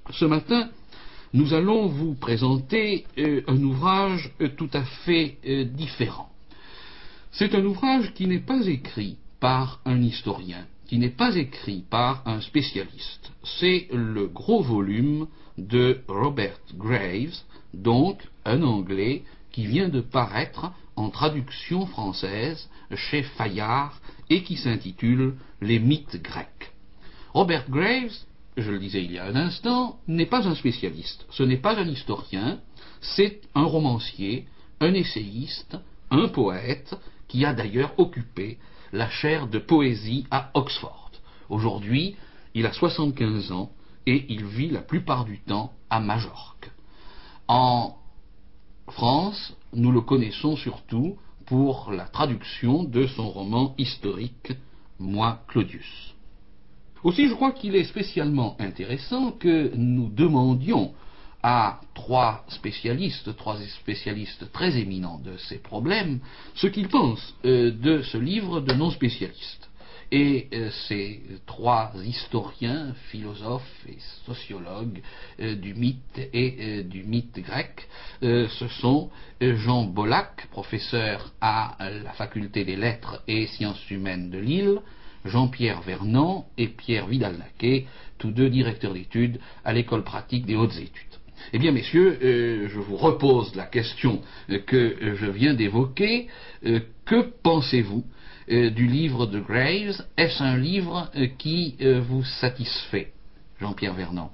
Ce matin, nous allons vous présenter un ouvrage tout à fait différent. C'est un ouvrage qui n'est pas écrit par un historien, qui n'est pas écrit par un spécialiste. C'est le gros volume de Robert Graves, donc un Anglais qui vient de paraître en traduction française chez Fayard et qui s'intitule Les mythes grecs. Robert Graves, je le disais il y a un instant, n'est pas un spécialiste, ce n'est pas un historien, c'est un romancier, un essayiste, un poète, qui a d'ailleurs occupé la chaire de poésie à Oxford. Aujourd'hui, il a 75 ans et il vit la plupart du temps à Majorque. En France, nous le connaissons surtout pour la traduction de son roman historique Moi, Claudius. Aussi, je crois qu'il est spécialement intéressant que nous demandions à trois spécialistes très éminents de ces problèmes, ce qu'ils pensent de ce livre de non-spécialistes. Et ces trois historiens, philosophes et sociologues du mythe et du mythe grec, ce sont Jean Bollack, professeur à la faculté des lettres et sciences humaines de Lille, Jean-Pierre Vernant et Pierre Vidal-Naquet, tous deux directeurs d'études à l'école pratique des hautes études. Eh bien, messieurs, je vous repose la question que je viens d'évoquer. Que pensez-vous du livre de Graves? Est-ce un livre qui vous satisfait, Jean-Pierre Vernant?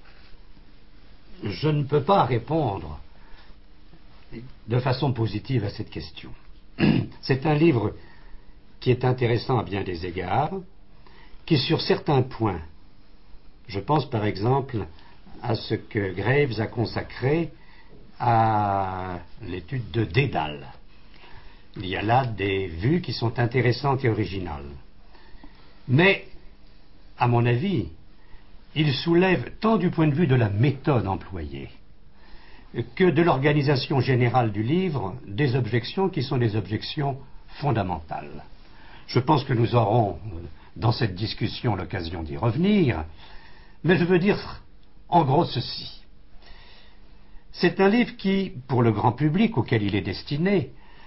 Je ne peux pas répondre de façon positive à cette question. C'est un livre qui est intéressant à bien des égards, qui sur certains points, je pense par exemple à ce que Graves a consacré à l'étude de Dédale. Il y a là des vues qui sont intéressantes et originales. Mais, à mon avis, il soulève tant du point de vue de la méthode employée que de l'organisation générale du livre des objections qui sont des objections fondamentales. Je pense que nous aurons dans cette discussion l'occasion d'y revenir, mais je veux dire en gros ceci. C'est un livre qui, pour le grand public auquel il est destiné,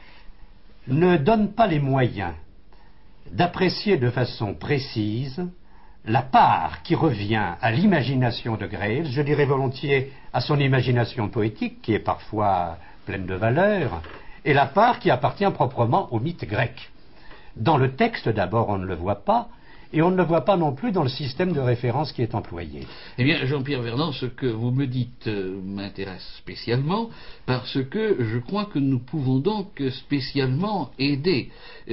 ne donne pas les moyens d'apprécier de façon précise la part qui revient à l'imagination de Graves, je dirais volontiers à son imagination poétique, qui est parfois pleine de valeur, et la part qui appartient proprement au mythe grec. Dans le texte, d'abord, on ne le voit pas, et on ne le voit pas non plus dans le système de référence qui est employé. Eh bien, Jean-Pierre Vernant, ce que vous me dites m'intéresse spécialement, parce que je crois que nous pouvons donc spécialement aider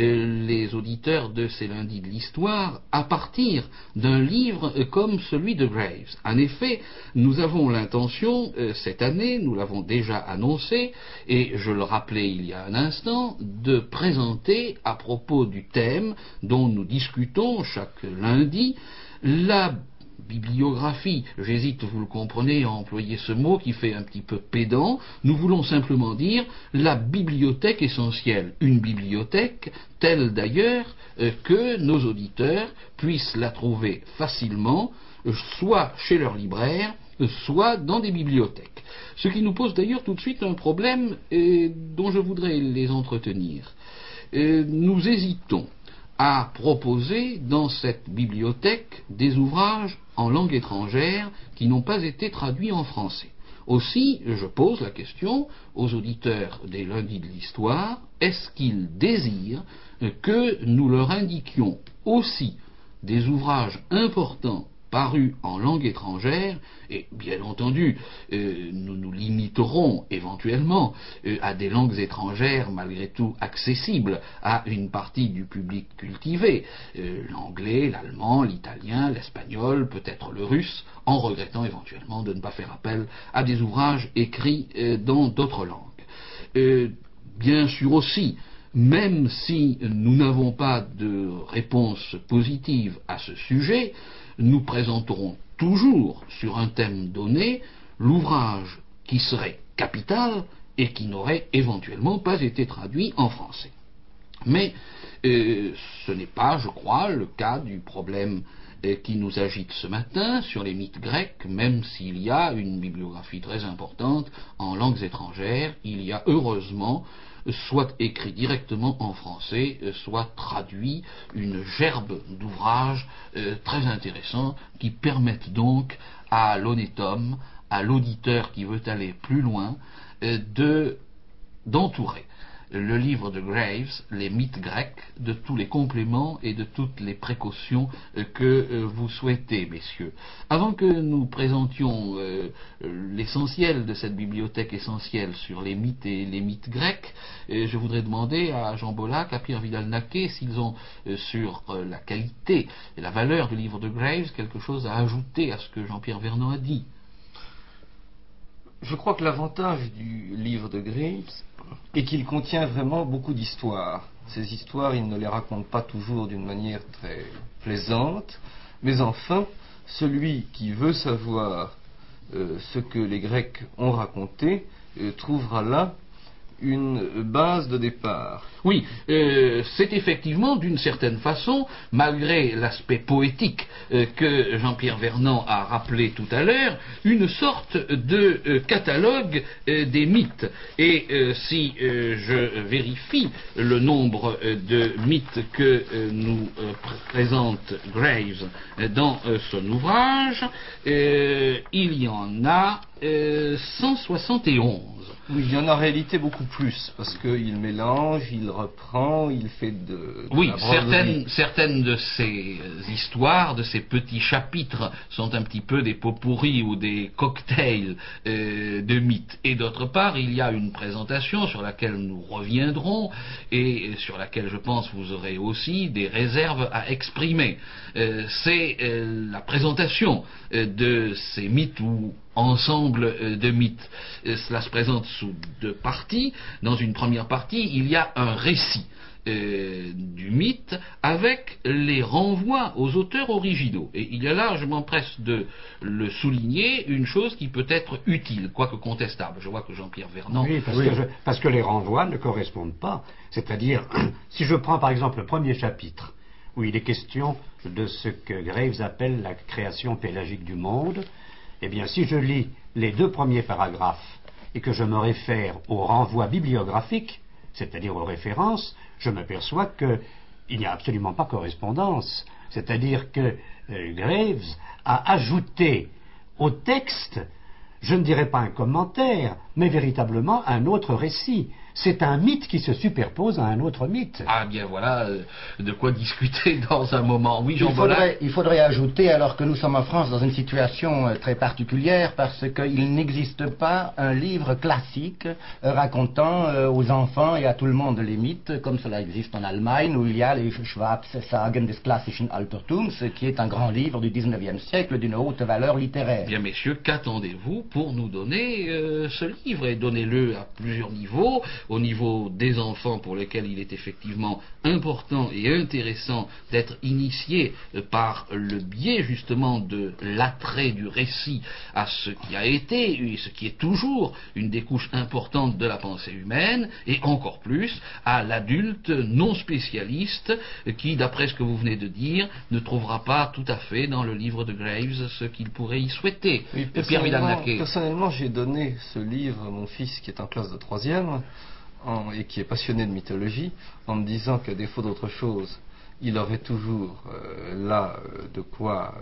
les auditeurs de ces lundis de l'histoire à partir d'un livre comme celui de Graves. En effet, nous avons l'intention, cette année, nous l'avons déjà annoncé, et je le rappelais il y a un instant, de présenter à propos du thème dont nous discutons chaque lundi, la bibliographie. J'hésite, vous le comprenez, à employer ce mot qui fait un petit peu pédant. Nous voulons simplement dire la bibliothèque essentielle. Une bibliothèque telle d'ailleurs que nos auditeurs puissent la trouver facilement, soit chez leur libraire, soit dans des bibliothèques. Ce qui nous pose d'ailleurs tout de suite un problème dont je voudrais les entretenir. Nous hésitons à proposer dans cette bibliothèque des ouvrages en langue étrangère qui n'ont pas été traduits en français. Aussi, je pose la question aux auditeurs des lundis de l'histoire, est-ce qu'ils désirent que nous leur indiquions aussi des ouvrages importants parus en langue étrangère, et bien entendu, nous nous limiterons éventuellement à des langues étrangères malgré tout accessibles à une partie du public cultivé, l'anglais, l'allemand, l'italien, l'espagnol, peut-être le russe, en regrettant éventuellement de ne pas faire appel à des ouvrages écrits dans d'autres langues. Bien sûr aussi, même si nous n'avons pas de réponse positive à ce sujet, nous présenterons toujours sur un thème donné l'ouvrage qui serait capital et qui n'aurait éventuellement pas été traduit en français. Mais ce n'est pas, je crois, le cas du problème qui nous agite ce matin sur les mythes grecs, même s'il y a une bibliographie très importante en langues étrangères, il y a heureusement soit écrit directement en français, soit traduit une gerbe d'ouvrages très intéressants qui permettent donc à l'honnête homme, à l'auditeur qui veut aller plus loin, d'entourer le livre de Graves, les mythes grecs, de tous les compléments et de toutes les précautions que vous souhaitez, messieurs. Avant que nous présentions l'essentiel de cette bibliothèque essentielle sur les mythes et les mythes grecs, je voudrais demander à Jean Bollack, à Pierre Vidal-Naquet, s'ils ont sur la qualité et la valeur du livre de Graves quelque chose à ajouter à ce que Jean-Pierre Vernant a dit. Je crois que l'avantage du livre de Graves est qu'il contient vraiment beaucoup d'histoires. Ces histoires, il ne les raconte pas toujours d'une manière très plaisante, mais enfin, celui qui veut savoir ce que les Grecs ont raconté trouvera là une base de départ. Oui, c'est effectivement d'une certaine façon, malgré l'aspect poétique que Jean-Pierre Vernant a rappelé tout à l'heure, une sorte de catalogue des mythes. Et si je vérifie le nombre de mythes que nous présente Graves dans son ouvrage, il y en a 171. Oui, il y en a en réalité beaucoup plus, parce qu'il mélange, il reprend, il fait de oui, la broderie. certaines de ces histoires, de ces petits chapitres, sont un petit peu des pot-pourris ou des cocktails de mythes. Et d'autre part, il y a une présentation sur laquelle nous reviendrons, et sur laquelle je pense vous aurez aussi des réserves à exprimer. C'est la présentation de ces mythes ou ensemble de mythes. Cela se présente sous deux parties. Dans une première partie, il y a un récit du mythe avec les renvois aux auteurs originaux. Et il y a là, je m'empresse de le souligner, une chose qui peut être utile, quoique contestable. Je vois que Jean-Pierre Vernant... Oui, parce que les renvois ne correspondent pas. C'est-à-dire, si je prends par exemple le premier chapitre, où il est question de ce que Graves appelle la création pélagique du monde, eh bien, si je lis les deux premiers paragraphes et que je me réfère aux renvois bibliographiques, c'est-à-dire aux références, je m'aperçois qu'il n'y a absolument pas correspondance. C'est-à-dire que Graves a ajouté au texte, je ne dirais pas un commentaire, mais véritablement un autre récit. C'est un mythe qui se superpose à un autre mythe. Ah bien voilà, de quoi discuter dans un moment. Oui, Jean Bollack. Il faudrait ajouter, alors que nous sommes en France dans une situation très particulière, parce qu'il n'existe pas un livre classique racontant aux enfants et à tout le monde les mythes, comme cela existe en Allemagne, où il y a les Schwab's-Sagen des klassischen Altertums, qui est un grand livre du 19e siècle d'une haute valeur littéraire. Bien messieurs, qu'attendez-vous pour nous donner ce livre, et donnez-le à plusieurs niveaux, au niveau des enfants pour lesquels il est effectivement important et intéressant d'être initiés par le biais justement de l'attrait du récit à ce qui a été et ce qui est toujours une des couches importantes de la pensée humaine, et encore plus à l'adulte non spécialiste qui, d'après ce que vous venez de dire, ne trouvera pas tout à fait dans le livre de Graves ce qu'il pourrait y souhaiter. Oui, personnellement, j'ai donné ce livre à mon fils qui est en classe de 3e et qui est passionné de mythologie, en me disant qu'à défaut d'autre chose, il aurait toujours là de quoi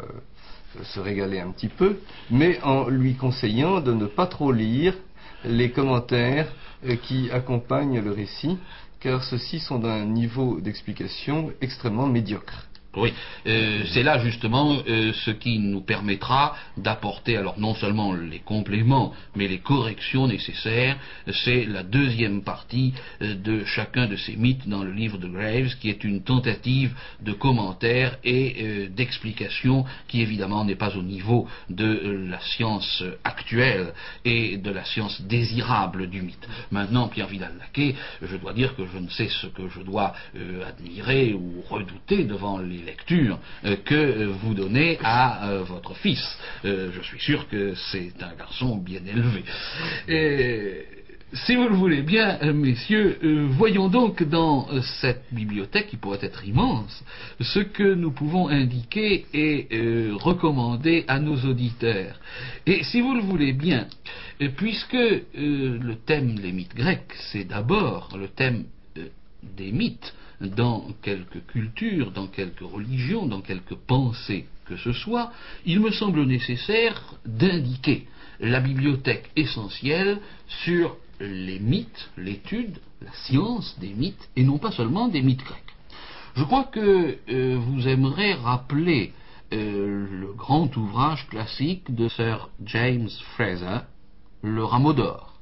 se régaler un petit peu, mais en lui conseillant de ne pas trop lire les commentaires qui accompagnent le récit, car ceux-ci sont d'un niveau d'explication extrêmement médiocre. Oui, c'est là justement ce qui nous permettra d'apporter alors non seulement les compléments, mais les corrections nécessaires. C'est la deuxième partie de chacun de ces mythes dans le livre de Graves, qui est une tentative de commentaire et d'explication qui évidemment n'est pas au niveau de la science actuelle et de la science désirable du mythe. Maintenant, Pierre Vidal-Naquet, je dois dire que je ne sais ce que je dois admirer ou redouter devant les lectures que vous donnez à votre fils. Je suis sûr que c'est un garçon bien élevé. Si vous le voulez bien, messieurs, voyons donc dans cette bibliothèque, qui pourrait être immense, ce que nous pouvons indiquer et recommander à nos auditeurs. Et si vous le voulez bien, puisque le thème des mythes grecs, c'est d'abord le thème des mythes dans quelques cultures, dans quelques religions, dans quelques pensées que ce soit, il me semble nécessaire d'indiquer la bibliothèque essentielle sur les mythes, l'étude, la science des mythes, et non pas seulement des mythes grecs. Je crois que vous aimerez rappeler le grand ouvrage classique de Sir James Frazer, Le Rameau d'Or.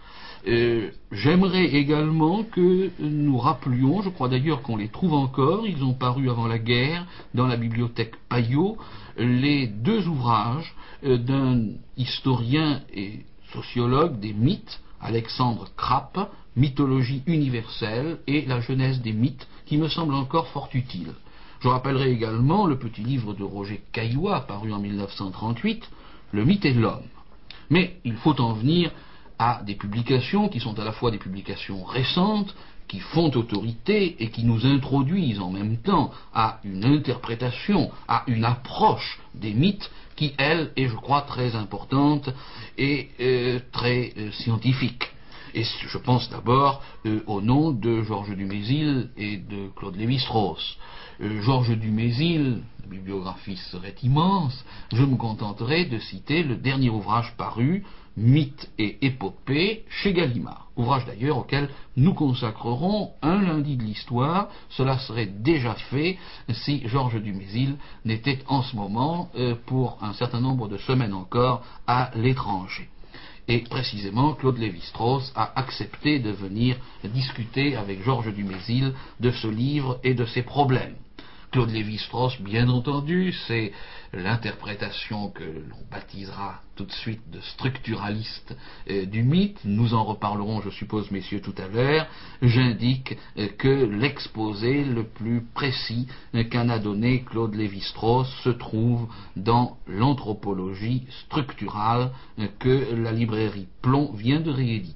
J'aimerais également que nous rappelions, je crois d'ailleurs qu'on les trouve encore, ils ont paru avant la guerre dans la bibliothèque Payot, les deux ouvrages d'un historien et sociologue des mythes, Alexandre Krapp, Mythologie universelle et la genèse des mythes, qui me semble encore fort utile. Je rappellerai également le petit livre de Roger Caillois, paru en 1938, Le mythe et l'homme. Mais il faut en venir à des publications qui sont à la fois des publications récentes, qui font autorité et qui nous introduisent en même temps à une interprétation, à une approche des mythes qui, elle, est, je crois, très importante et très scientifique. Et je pense d'abord au nom de Georges Dumézil et de Claude Lévi-Strauss. Georges Dumézil, la bibliographie serait immense, je me contenterai de citer le dernier ouvrage paru, Mythes et épopées, chez Gallimard. Ouvrage d'ailleurs auquel nous consacrerons un lundi de l'histoire. Cela serait déjà fait si Georges Dumézil n'était en ce moment, pour un certain nombre de semaines encore, à l'étranger. Et précisément, Claude Lévi-Strauss a accepté de venir discuter avec Georges Dumézil de ce livre et de ses problèmes. Claude Lévi-Strauss, bien entendu, c'est l'interprétation que l'on baptisera tout de suite de structuraliste du mythe. Nous en reparlerons, je suppose, messieurs, tout à l'heure. J'indique que l'exposé le plus précis qu'en a donné Claude Lévi-Strauss se trouve dans l'anthropologie structurale que la librairie Plomb vient de rééditer.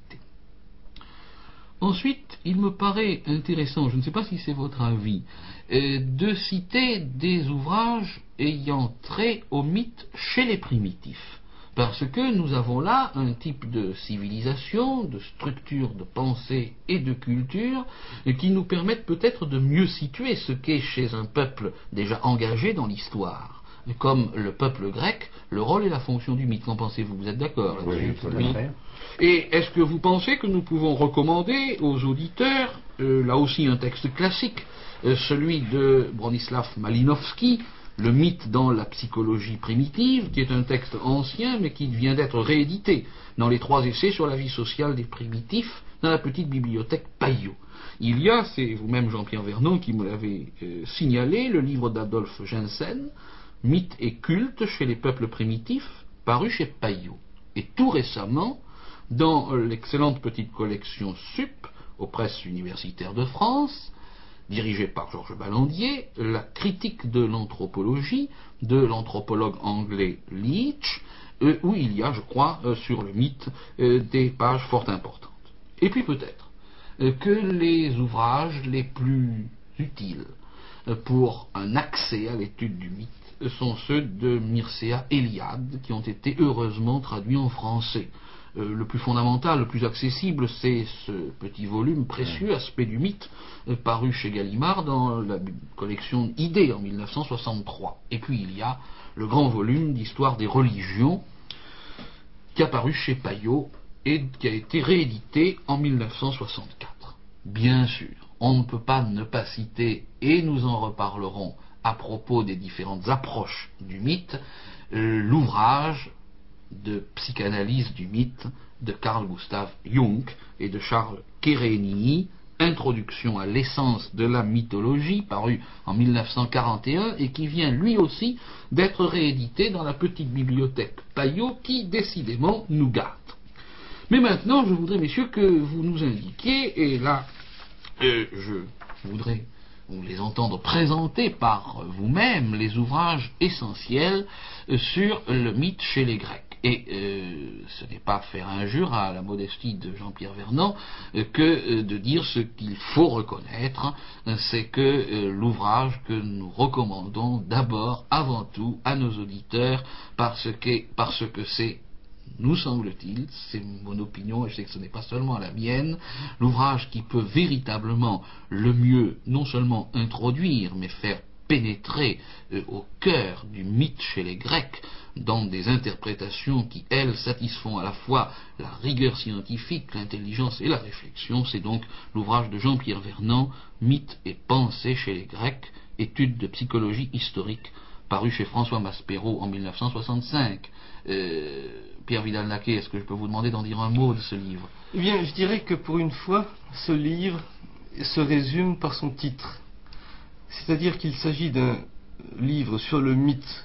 Ensuite, il me paraît intéressant, je ne sais pas si c'est votre avis, de citer des ouvrages ayant trait au mythe chez les primitifs. Parce que nous avons là un type de civilisation, de structure de pensée et de culture qui nous permettent peut-être de mieux situer ce qu'est chez un peuple déjà engagé dans l'histoire. Comme le peuple grec, le rôle et la fonction du mythe. Qu'en pensez-vous? Vous êtes d'accord là-dessus? Oui, tout à fait. Et est-ce que vous pensez que nous pouvons recommander aux auditeurs, là aussi un texte classique, celui de Bronislaw Malinowski, Le mythe dans la psychologie primitive, qui est un texte ancien mais qui vient d'être réédité dans les 3 essais sur la vie sociale des primitifs dans la petite bibliothèque Payot. Il y a, c'est vous-même Jean-Pierre Vernon qui me l'avez signalé, le livre d'Adolphe Jensen, Mythes et cultes chez les peuples primitifs, paru chez Payot. Et tout récemment, dans l'excellente petite collection SUP, aux presses universitaires de France, dirigée par Georges Ballandier, la critique de l'anthropologie de l'anthropologue anglais Leach, où il y a, je crois, sur le mythe, des pages fort importantes. Et puis peut-être que les ouvrages les plus utiles pour un accès à l'étude du mythe sont ceux de Mircea Eliade, qui ont été heureusement traduits en français. Le plus fondamental, le plus accessible, c'est ce petit volume précieux, Aspect du mythe, paru chez Gallimard dans la collection Idées en 1963. Et puis il y a le grand volume d'Histoire des religions, qui a paru chez Payot et qui a été réédité en 1964. Bien sûr, on ne peut pas ne pas citer, et nous en reparlerons à propos des différentes approches du mythe, l'ouvrage de psychanalyse du mythe de Carl Gustav Jung et de Charles Kérény, Introduction à l'essence de la mythologie, paru en 1941 et qui vient lui aussi d'être réédité dans la petite bibliothèque Payot qui décidément nous gâte. Mais maintenant je voudrais, messieurs, que vous nous indiquiez, et là je voudrais vous les entendre présenter par vous-même les ouvrages essentiels sur le mythe chez les Grecs. Et ce n'est pas faire injure à la modestie de Jean-Pierre Vernant que de dire ce qu'il faut reconnaître, c'est que l'ouvrage que nous recommandons d'abord, avant tout, à nos auditeurs, parce que c'est, nous semble-t-il, c'est mon opinion, et je sais que ce n'est pas seulement la mienne, l'ouvrage qui peut véritablement le mieux non seulement introduire, mais faire pénétrer au cœur du mythe chez les Grecs, dans des interprétations qui, elles, satisfont à la fois la rigueur scientifique, l'intelligence et la réflexion. C'est donc l'ouvrage de Jean-Pierre Vernant, Mythes et pensées chez les Grecs, études de psychologie historique, paru chez François Maspero en 1965. Pierre Vidal-Naquet, est-ce que je peux vous demander d'en dire un mot de ce livre? Eh bien, je dirais que pour une fois, ce livre se résume par son titre. C'est-à-dire qu'il s'agit d'un livre sur le mythe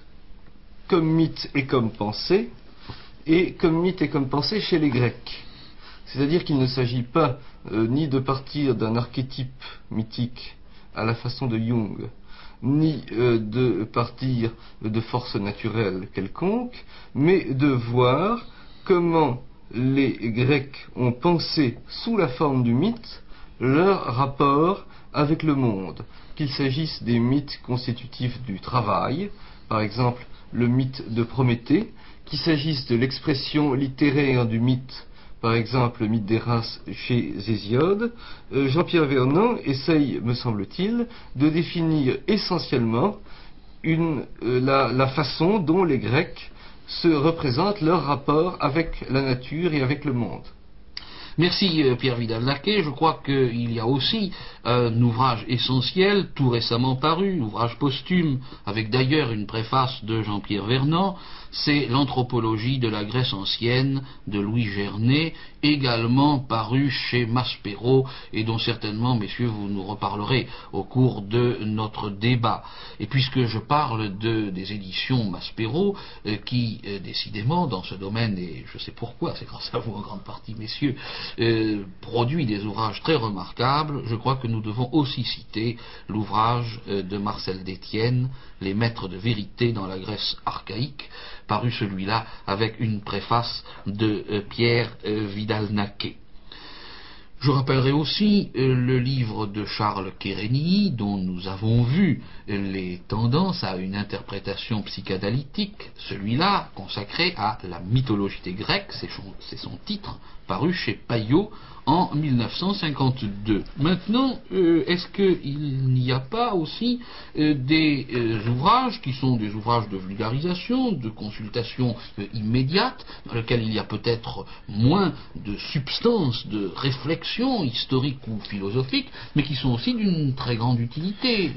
et comme pensée, et comme mythe et comme pensée chez les Grecs. C'est-à-dire qu'il ne s'agit pas ni de partir d'un archétype mythique à la façon de Jung, ni de partir de forces naturelles quelconques, mais de voir comment les Grecs ont pensé sous la forme du mythe leur rapport avec le monde, qu'il s'agisse des mythes constitutifs du travail, par exemple le mythe de Prométhée, qu'il s'agisse de l'expression littéraire du mythe, par exemple le mythe des races chez Hésiode. Jean-Pierre Vernant essaye, me semble-t-il, de définir essentiellement la façon dont les Grecs se représentent leur rapport avec la nature et avec le monde. Merci Pierre Vidal-Naquet. Je crois qu'il y a aussi un ouvrage essentiel, tout récemment paru, ouvrage posthume, avec d'ailleurs une préface de Jean-Pierre Vernant, c'est l'Anthropologie de la Grèce ancienne de Louis Gernet, également paru chez Maspero, et dont certainement, messieurs, vous nous reparlerez au cours de notre débat. Et puisque je parle des éditions Maspero, qui, décidément, dans ce domaine, et je sais pourquoi, c'est grâce à vous en grande partie, messieurs, produit des ouvrages très remarquables, je crois que nous devons aussi citer l'ouvrage de Marcel Détienne, Les maîtres de vérité dans la Grèce archaïque, paru celui-là avec une préface de Pierre Vidal-Naquet. Je rappellerai aussi le livre de Charles Kérény, dont nous avons vu les tendances à une interprétation psychanalytique, celui-là consacré à la mythologie des Grecs, c'est son titre, paru chez Payot en 1952. Maintenant, est-ce qu'il n'y a pas aussi des ouvrages qui sont des ouvrages de vulgarisation, de consultation immédiate, dans lesquels il y a peut-être moins de substance, de réflexion historique ou philosophique, mais qui sont aussi d'une très grande utilité.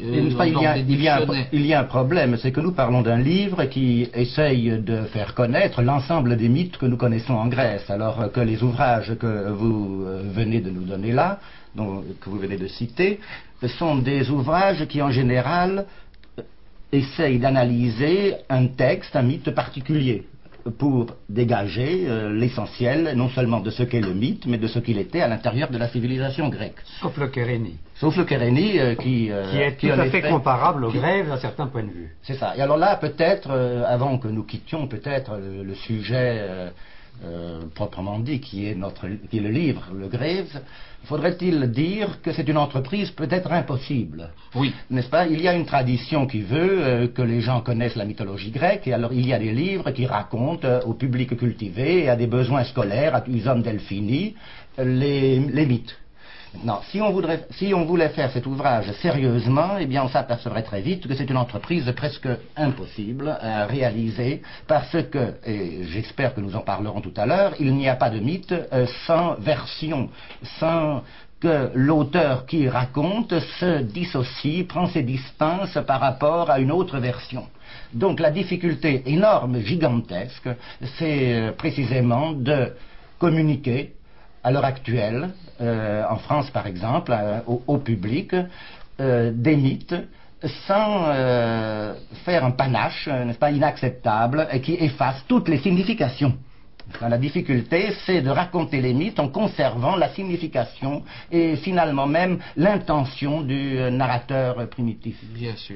Il y a un problème, c'est que nous parlons d'un livre qui essaye de faire connaître l'ensemble des mythes que nous connaissons en Grèce, alors que les ouvrages que vous venez de nous donner là, que vous venez de citer, sont des ouvrages qui en général essayent d'analyser un texte, un mythe particulier, pour dégager l'essentiel, non seulement de ce qu'est le mythe, mais de ce qu'il était à l'intérieur de la civilisation grecque. Sauf le Kérény. Sauf le Kérény qui est tout à fait comparable au Grève d'un certain point de vue. C'est ça. Et alors là, peut-être, avant que nous quittions peut-être le sujet proprement dit, qui est le livre, le Graves, faudrait-il dire que c'est une entreprise peut-être impossible? Oui. N'est-ce pas? Il y a une tradition qui veut que les gens connaissent la mythologie grecque, et alors il y a des livres qui racontent au public cultivé et à des besoins scolaires, à Usum Delphini, les mythes. Non, si on voulait faire cet ouvrage sérieusement, eh bien on s'apercevrait très vite que c'est une entreprise presque impossible à réaliser, parce que, et j'espère que nous en parlerons tout à l'heure, il n'y a pas de mythe sans version, sans que l'auteur qui raconte se dissocie, prend ses distances par rapport à une autre version. Donc la difficulté énorme, gigantesque, c'est précisément de communiquer à l'heure actuelle, en France par exemple, au public, des mythes, sans faire un panache, n'est-ce pas, inacceptable, et qui efface toutes les significations. La difficulté, c'est de raconter les mythes en conservant la signification et finalement même l'intention du narrateur primitif. Bien sûr.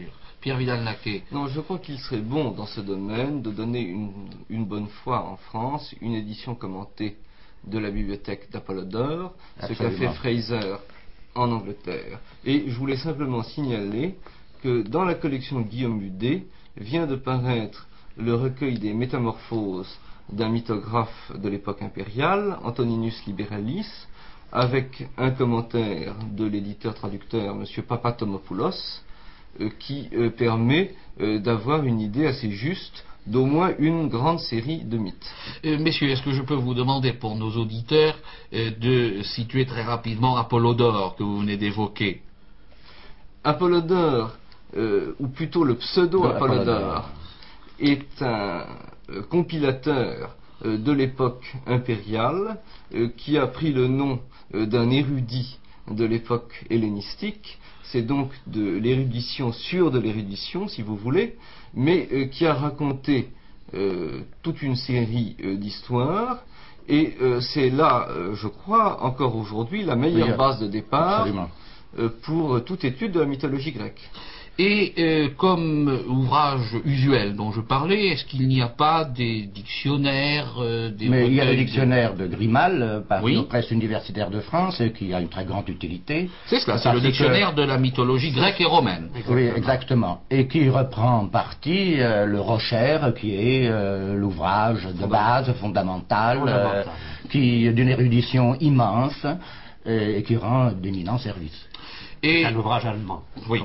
Pierre Vidal-Naquet? Non, je crois qu'il serait bon dans ce domaine de donner une bonne fois en France une édition commentée de la bibliothèque d'Apollodore, ce qu'a fait Fraser en Angleterre. Et je voulais simplement signaler que dans la collection de Guillaume Budet vient de paraître le recueil des métamorphoses d'un mythographe de l'époque impériale, Antoninus Liberalis, avec un commentaire de l'éditeur-traducteur M. Papatomopoulos, qui permet d'avoir une idée assez juste d'au moins une grande série de mythes. Messieurs, est-ce que je peux vous demander pour nos auditeurs de situer très rapidement Apollodore que vous venez d'évoquer? Apollodore, ou plutôt le pseudo-Apollodore, est un compilateur de l'époque impériale qui a pris le nom d'un érudit de l'époque hellénistique. C'est donc de l'érudition sur de l'érudition, si vous voulez, mais qui a raconté toute une série d'histoires. Et c'est là, je crois, encore aujourd'hui, la meilleure base de départ pour toute étude de la mythologie grecque. Et comme ouvrage usuel dont je parlais, est-ce qu'il n'y a pas des dictionnaires Mais il y a le dictionnaire de Grimal, paru aux presses universitaires de France, qui a une très grande utilité. C'est cela, c'est le dictionnaire de la mythologie grecque et romaine. Oui, exactement. Et qui reprend en partie le Rocher, qui est l'ouvrage de base fondamental, qui d'une érudition immense et qui rend d'éminents services. C'est un ouvrage allemand. Oui.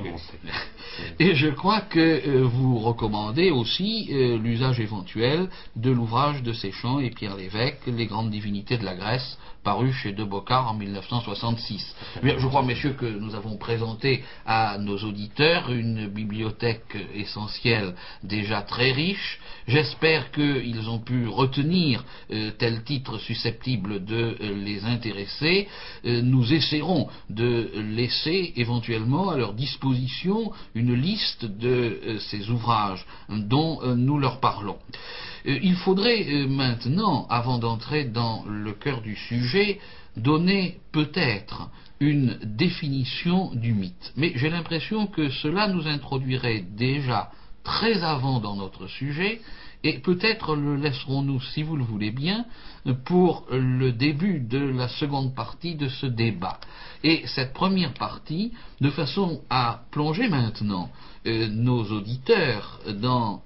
Et je crois que vous recommandez aussi l'usage éventuel de l'ouvrage de Séchant et Pierre Lévesque, Les grandes divinités de la Grèce, paru chez De Bocard en 1966. Bien, je crois, messieurs, que nous avons présenté à nos auditeurs une bibliothèque essentielle déjà très riche. J'espère qu'ils ont pu retenir tel titre susceptible de les intéresser. Nous essaierons de laisser éventuellement à leur disposition une liste de ces ouvrages dont nous leur parlons. Il faudrait maintenant, avant d'entrer dans le cœur du sujet, donner peut-être une définition du mythe. Mais j'ai l'impression que cela nous introduirait déjà très avant dans notre sujet, et peut-être le laisserons-nous, si vous le voulez bien, pour le début de la seconde partie de ce débat. Et cette première partie, de façon à plonger maintenant nos auditeurs dans,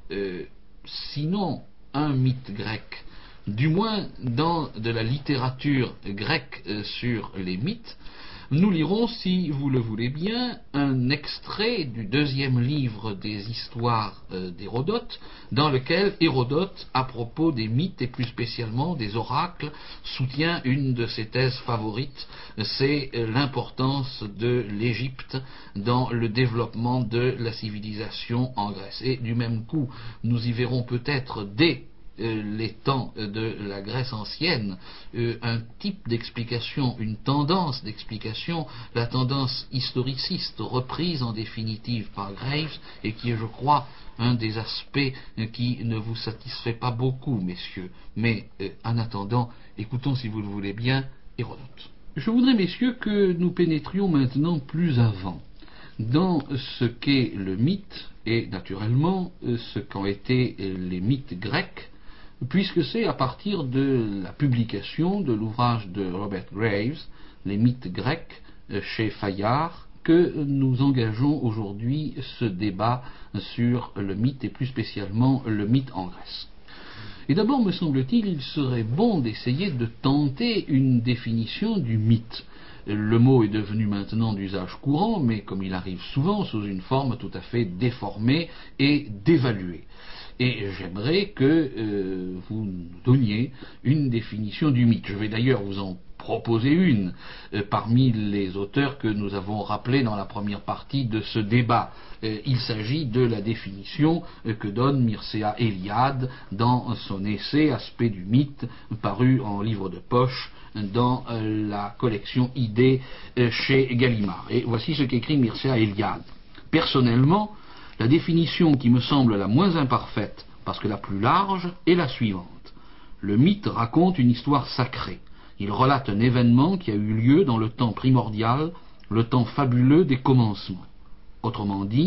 sinon un mythe grec, du moins dans de la littérature grecque sur les mythes, nous lirons, si vous le voulez bien, un extrait du deuxième livre des histoires d'Hérodote, dans lequel Hérodote, à propos des mythes et plus spécialement des oracles, soutient une de ses thèses favorites, c'est l'importance de l'Égypte dans le développement de la civilisation en Grèce. Et du même coup, nous y verrons peut-être dès les temps de la Grèce ancienne, un type d'explication, une tendance d'explication, la tendance historiciste reprise en définitive par Graves, et qui est, je crois, un des aspects qui ne vous satisfait pas beaucoup, messieurs. Mais en attendant, écoutons, si vous le voulez bien, Hérodote. Je voudrais, messieurs, que nous pénétrions maintenant plus avant dans ce qu'est le mythe, et naturellement ce qu'ont été les mythes grecs, puisque c'est à partir de la publication de l'ouvrage de Robert Graves, Les mythes grecs, chez Fayard, que nous engageons aujourd'hui ce débat sur le mythe et plus spécialement le mythe en Grèce. Et d'abord, me semble-t-il, il serait bon d'essayer de tenter une définition du mythe. Le mot est devenu maintenant d'usage courant, mais comme il arrive souvent, sous une forme tout à fait déformée et dévaluée. Et j'aimerais que vous nous donniez une définition du mythe. Je vais d'ailleurs vous en proposer une parmi les auteurs que nous avons rappelés dans la première partie de ce débat. Il s'agit de la définition que donne Mircea Eliade dans son essai Aspect du mythe, paru en livre de poche dans la collection Idées chez Gallimard. Et voici ce qu'écrit Mircea Eliade. Personnellement, la définition qui me semble la moins imparfaite, parce que la plus large, est la suivante. Le mythe raconte une histoire sacrée. Il relate un événement qui a eu lieu dans le temps primordial, le temps fabuleux des commencements. Autrement dit,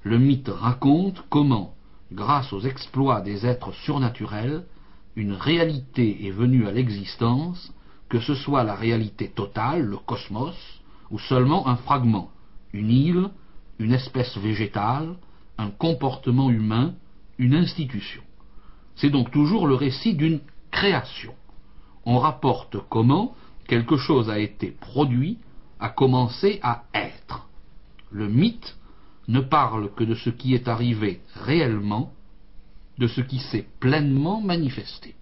Le mythe raconte comment, grâce aux exploits des êtres surnaturels, une réalité est venue à l'existence, que ce soit la réalité totale, le cosmos, ou seulement un fragment, une île, une espèce végétale, un comportement humain, une institution. C'est donc toujours le récit d'une création. On rapporte comment quelque chose a été produit, a commencé à être. Le mythe ne parle que de ce qui est arrivé réellement, de ce qui s'est pleinement manifesté.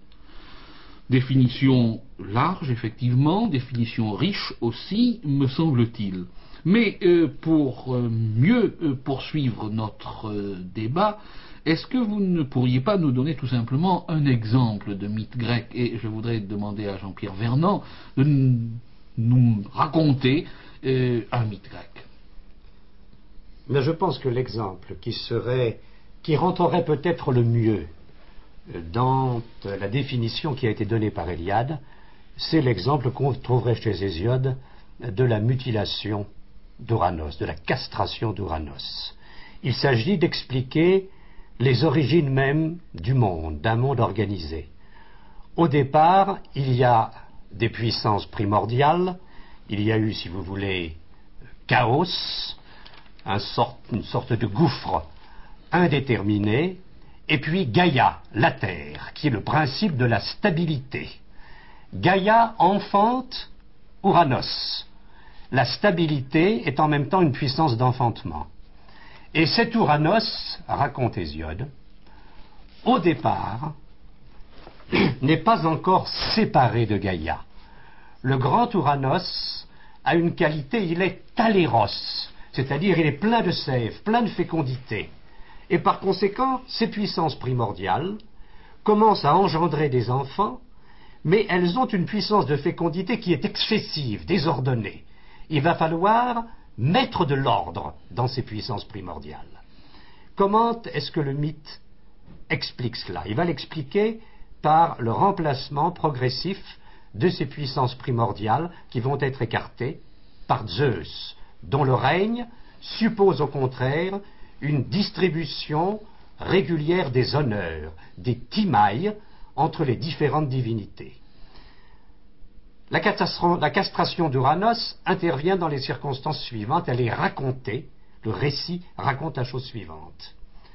Définition large, effectivement, définition riche aussi, me semble-t-il. Mais pour mieux poursuivre notre débat, est-ce que vous ne pourriez pas nous donner tout simplement un exemple de mythe grec? Et je voudrais demander à Jean-Pierre Vernant de nous raconter un mythe grec. Mais je pense que l'exemple qui rentrerait peut-être le mieux dans la définition qui a été donnée par Héliade, c'est l'exemple qu'on trouverait chez Hésiode de la mutilation d'Ouranos, de la castration d'Ouranos. Il s'agit d'expliquer les origines mêmes du monde, d'un monde organisé. Au départ, il y a des puissances primordiales, il y a eu, si vous voulez, chaos, une sorte de gouffre indéterminé, et puis Gaïa, la Terre, qui est le principe de la stabilité. Gaïa enfante Ouranos. La stabilité est en même temps une puissance d'enfantement. Et cet Ouranos, raconte Hésiode, au départ, n'est pas encore séparé de Gaïa. Le grand Ouranos a une qualité, il est taléros, c'est-à-dire il est plein de sève, plein de fécondité. Et par conséquent, ces puissances primordiales commencent à engendrer des enfants, mais elles ont une puissance de fécondité qui est excessive, désordonnée. Il va falloir mettre de l'ordre dans ces puissances primordiales. Comment est-ce que le mythe explique cela? Il va l'expliquer par le remplacement progressif de ces puissances primordiales qui vont être écartées par Zeus, dont le règne suppose au contraire une distribution régulière des honneurs, des timailles entre les différentes divinités. La castration d'Ouranos intervient dans les circonstances suivantes. Elle est racontée, le récit raconte la chose suivante.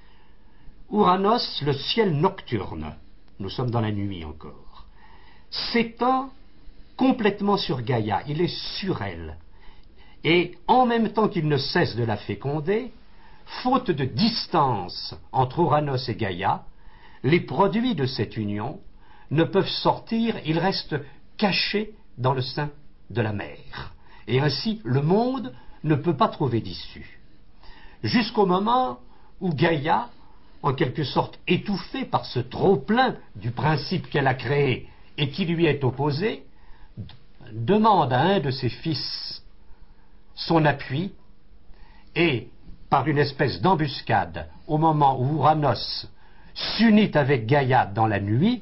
Ouranos, le ciel nocturne, nous sommes dans la nuit encore, s'étend complètement sur Gaïa, il est sur elle. Et en même temps qu'il ne cesse de la féconder, faute de distance entre Ouranos et Gaïa, les produits de cette union ne peuvent sortir, ils restent cachés dans le sein de la mer. Et ainsi, le monde ne peut pas trouver d'issue. Jusqu'au moment où Gaïa, en quelque sorte étouffée par ce trop-plein du principe qu'elle a créé et qui lui est opposé, demande à un de ses fils son appui et, par une espèce d'embuscade, au moment où Ouranos s'unit avec Gaïa dans la nuit,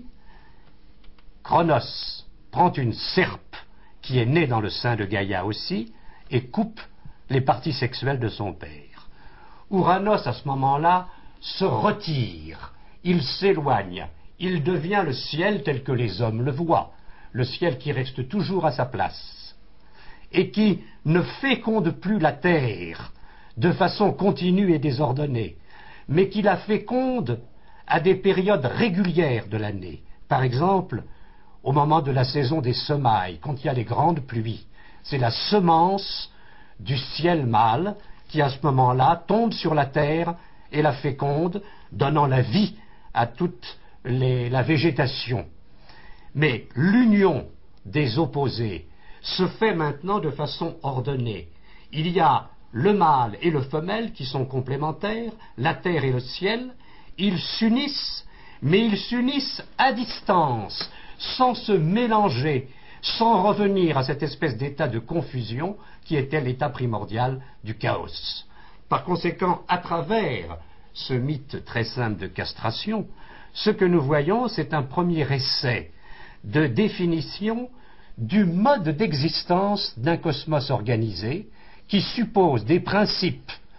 Cronos prend une serpe qui est née dans le sein de Gaïa aussi et coupe les parties sexuelles de son père. Ouranos, à ce moment-là, se retire, il s'éloigne, il devient le ciel tel que les hommes le voient, le ciel qui reste toujours à sa place et qui ne féconde plus la terre de façon continue et désordonnée, mais qui la féconde à des périodes régulières de l'année. Par exemple, au moment de la saison des semailles, quand il y a les grandes pluies, c'est la semence du ciel mâle qui, à ce moment-là, tombe sur la terre et la féconde, donnant la vie à toute la végétation. Mais l'union des opposés se fait maintenant de façon ordonnée. Il y a le mâle et le femelle qui sont complémentaires, la terre et le ciel, ils s'unissent, mais ils s'unissent à distance, sans se mélanger, sans revenir à cette espèce d'état de confusion qui était l'état primordial du chaos. Par conséquent, à travers ce mythe très simple de castration, ce que nous voyons, c'est un premier essai de définition du mode d'existence d'un cosmos organisé qui suppose des principes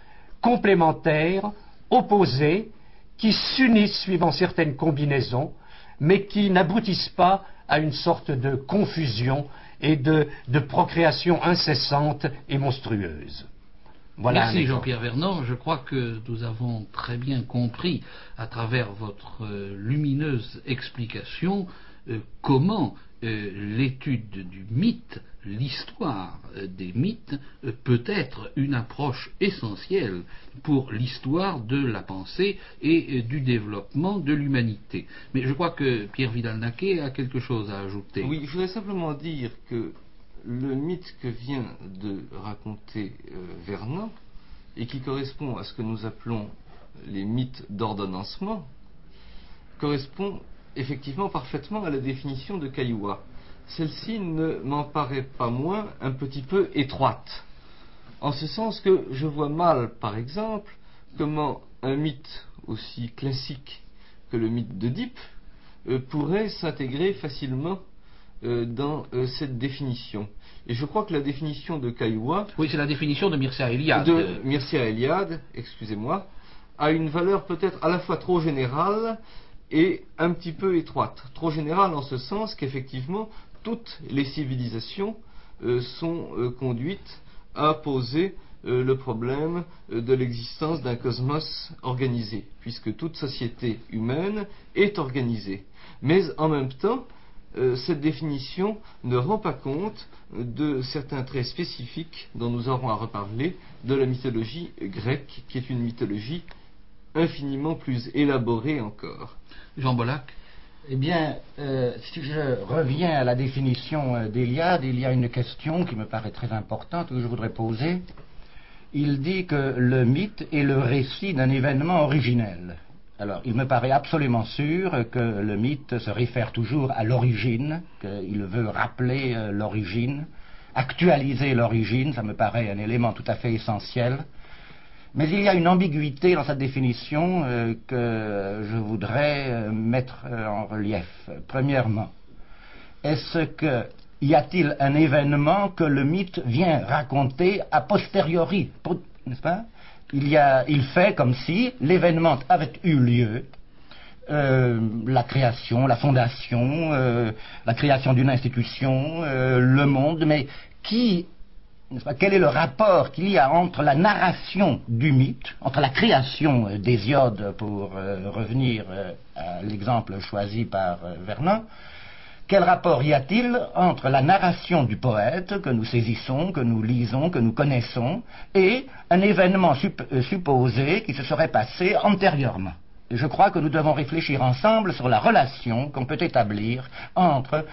complémentaires, opposés, qui s'unissent suivant certaines combinaisons, mais qui n'aboutissent pas à une sorte de confusion et de procréation incessante et monstrueuse. Voilà. Merci Jean-Pierre Vernant. Je crois que nous avons très bien compris, à travers votre lumineuse explication, comment l'étude du mythe, l'histoire des mythes, peut être une approche essentielle pour l'histoire de la pensée et du développement de l'humanité. Mais je crois que Pierre Vidal-Naquet a quelque chose à ajouter. Oui, je voudrais simplement dire que le mythe que vient de raconter Vernant, et qui correspond à ce que nous appelons les mythes d'ordonnancement, correspond effectivement parfaitement à la définition de Cailloua. Celle-ci ne m'en paraît pas moins un petit peu étroite, en ce sens que je vois mal, par exemple, comment un mythe aussi classique que le mythe d'Oedipe pourrait s'intégrer facilement dans cette définition. Et je crois que la définition de Cailloua... Oui, c'est la définition de Mircea Eliade. De Mircea Eliade, excusez-moi, a une valeur peut-être à la fois trop générale et un petit peu étroite. Trop générale en ce sens qu'effectivement, toutes les civilisations sont conduites à poser le problème de l'existence d'un cosmos organisé, puisque toute société humaine est organisée. Mais en même temps, cette définition ne rend pas compte de certains traits spécifiques dont nous aurons à reparler de la mythologie grecque, qui est une mythologie infiniment plus élaborée encore. Jean Bollack. Eh bien, si je reviens à la définition d'Eliade, il y a une question qui me paraît très importante que je voudrais poser. Il dit que le mythe est le récit d'un événement originel. Alors, il me paraît absolument sûr que le mythe se réfère toujours à l'origine, qu'il veut rappeler l'origine, actualiser l'origine, ça me paraît un élément tout à fait essentiel. Mais il y a une ambiguïté dans cette définition que je voudrais mettre en relief. Premièrement, y a-t-il un événement que le mythe vient raconter a posteriori, n'est-ce pas? Il fait comme si l'événement avait eu lieu, la création, la fondation, la création d'une institution, le monde, mais quel est le rapport qu'il y a entre la narration du mythe, entre la création d'Hésiode, pour revenir à l'exemple choisi par Vernant, quel rapport y a-t-il entre la narration du poète que nous saisissons, que nous lisons, que nous connaissons, et un événement supposé qui se serait passé antérieurement? Et je crois que nous devons réfléchir ensemble sur la relation qu'on peut établir entre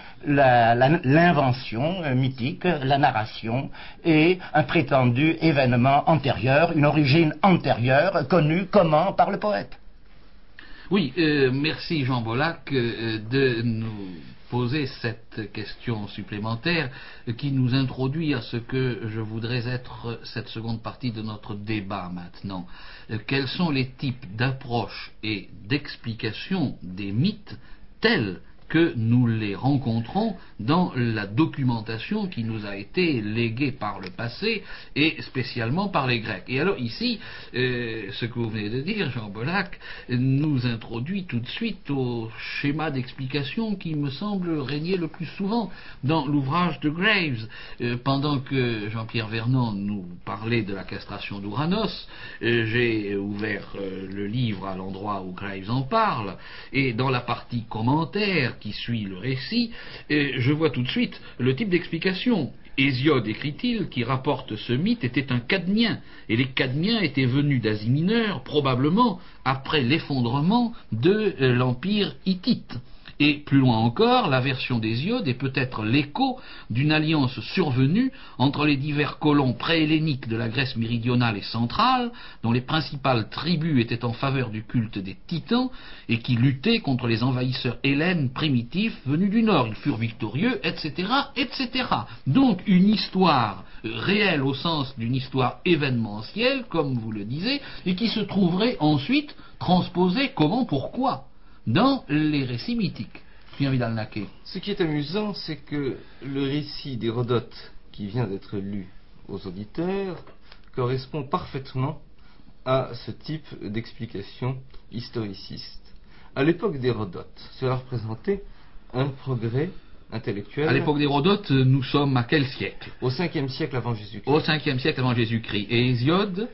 l'invention mythique, la narration, et un prétendu événement antérieur, une origine antérieure, connue comment par le poète. Oui, merci Jean Bollack de nous poser cette question supplémentaire qui nous introduit à ce que je voudrais être cette seconde partie de notre débat maintenant. Quels sont les types d'approches et d'explications des mythes tels que nous les rencontrons dans la documentation qui nous a été léguée par le passé et spécialement par les Grecs. Et alors ici, ce que vous venez de dire, Jean Bollack, nous introduit tout de suite au schéma d'explication qui me semble régner le plus souvent dans l'ouvrage de Graves. Pendant que Jean-Pierre Vernant nous parlait de la castration d'Ouranos, j'ai ouvert le livre à l'endroit où Graves en parle, et dans la partie commentaire qui suit le récit, je vois tout de suite le type d'explication. Hésiode, écrit-il, qui rapporte ce mythe, était un Cadmien, et les Cadmiens étaient venus d'Asie mineure, probablement après l'effondrement de l'empire hittite. Et plus loin encore, la version d'Hésiode est peut-être l'écho d'une alliance survenue entre les divers colons pré-helléniques de la Grèce méridionale et centrale, dont les principales tribus étaient en faveur du culte des titans et qui luttaient contre les envahisseurs hellènes primitifs venus du nord. Ils furent victorieux, etc., etc. Donc une histoire réelle au sens d'une histoire événementielle, comme vous le disiez, et qui se trouverait ensuite transposée comment, pourquoi dans les récits mythiques. Pierre Vidal-Naquet. Ce qui est amusant, c'est que le récit d'Hérodote qui vient d'être lu aux auditeurs correspond parfaitement à ce type d'explication historiciste. À l'époque d'Hérodote, cela représentait un progrès intellectuel. À l'époque d'Hérodote, nous sommes à quel siècle? Au 5e siècle avant Jésus-Christ. Au 5e siècle avant Jésus-Christ. Et Hésiode?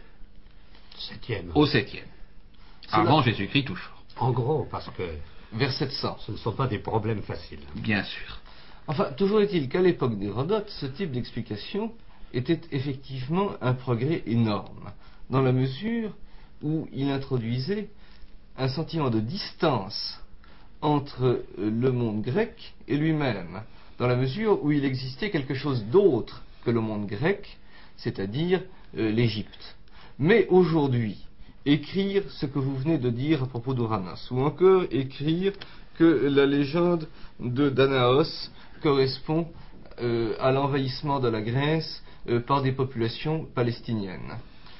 7e. Au 7e. Avant Jésus-Christ toujours. En gros, parce que vers 700. Ce ne sont pas des problèmes faciles. Bien sûr. Enfin, toujours est-il qu'à l'époque d'Hérodote, ce type d'explication était effectivement un progrès énorme, dans la mesure où il introduisait un sentiment de distance entre le monde grec et lui-même, dans la mesure où il existait quelque chose d'autre que le monde grec, c'est-à-dire l'Égypte. Mais aujourd'hui, écrire ce que vous venez de dire à propos d'Ouranos, ou encore écrire que la légende de Danaos correspond à l'envahissement de la Grèce par des populations palestiniennes.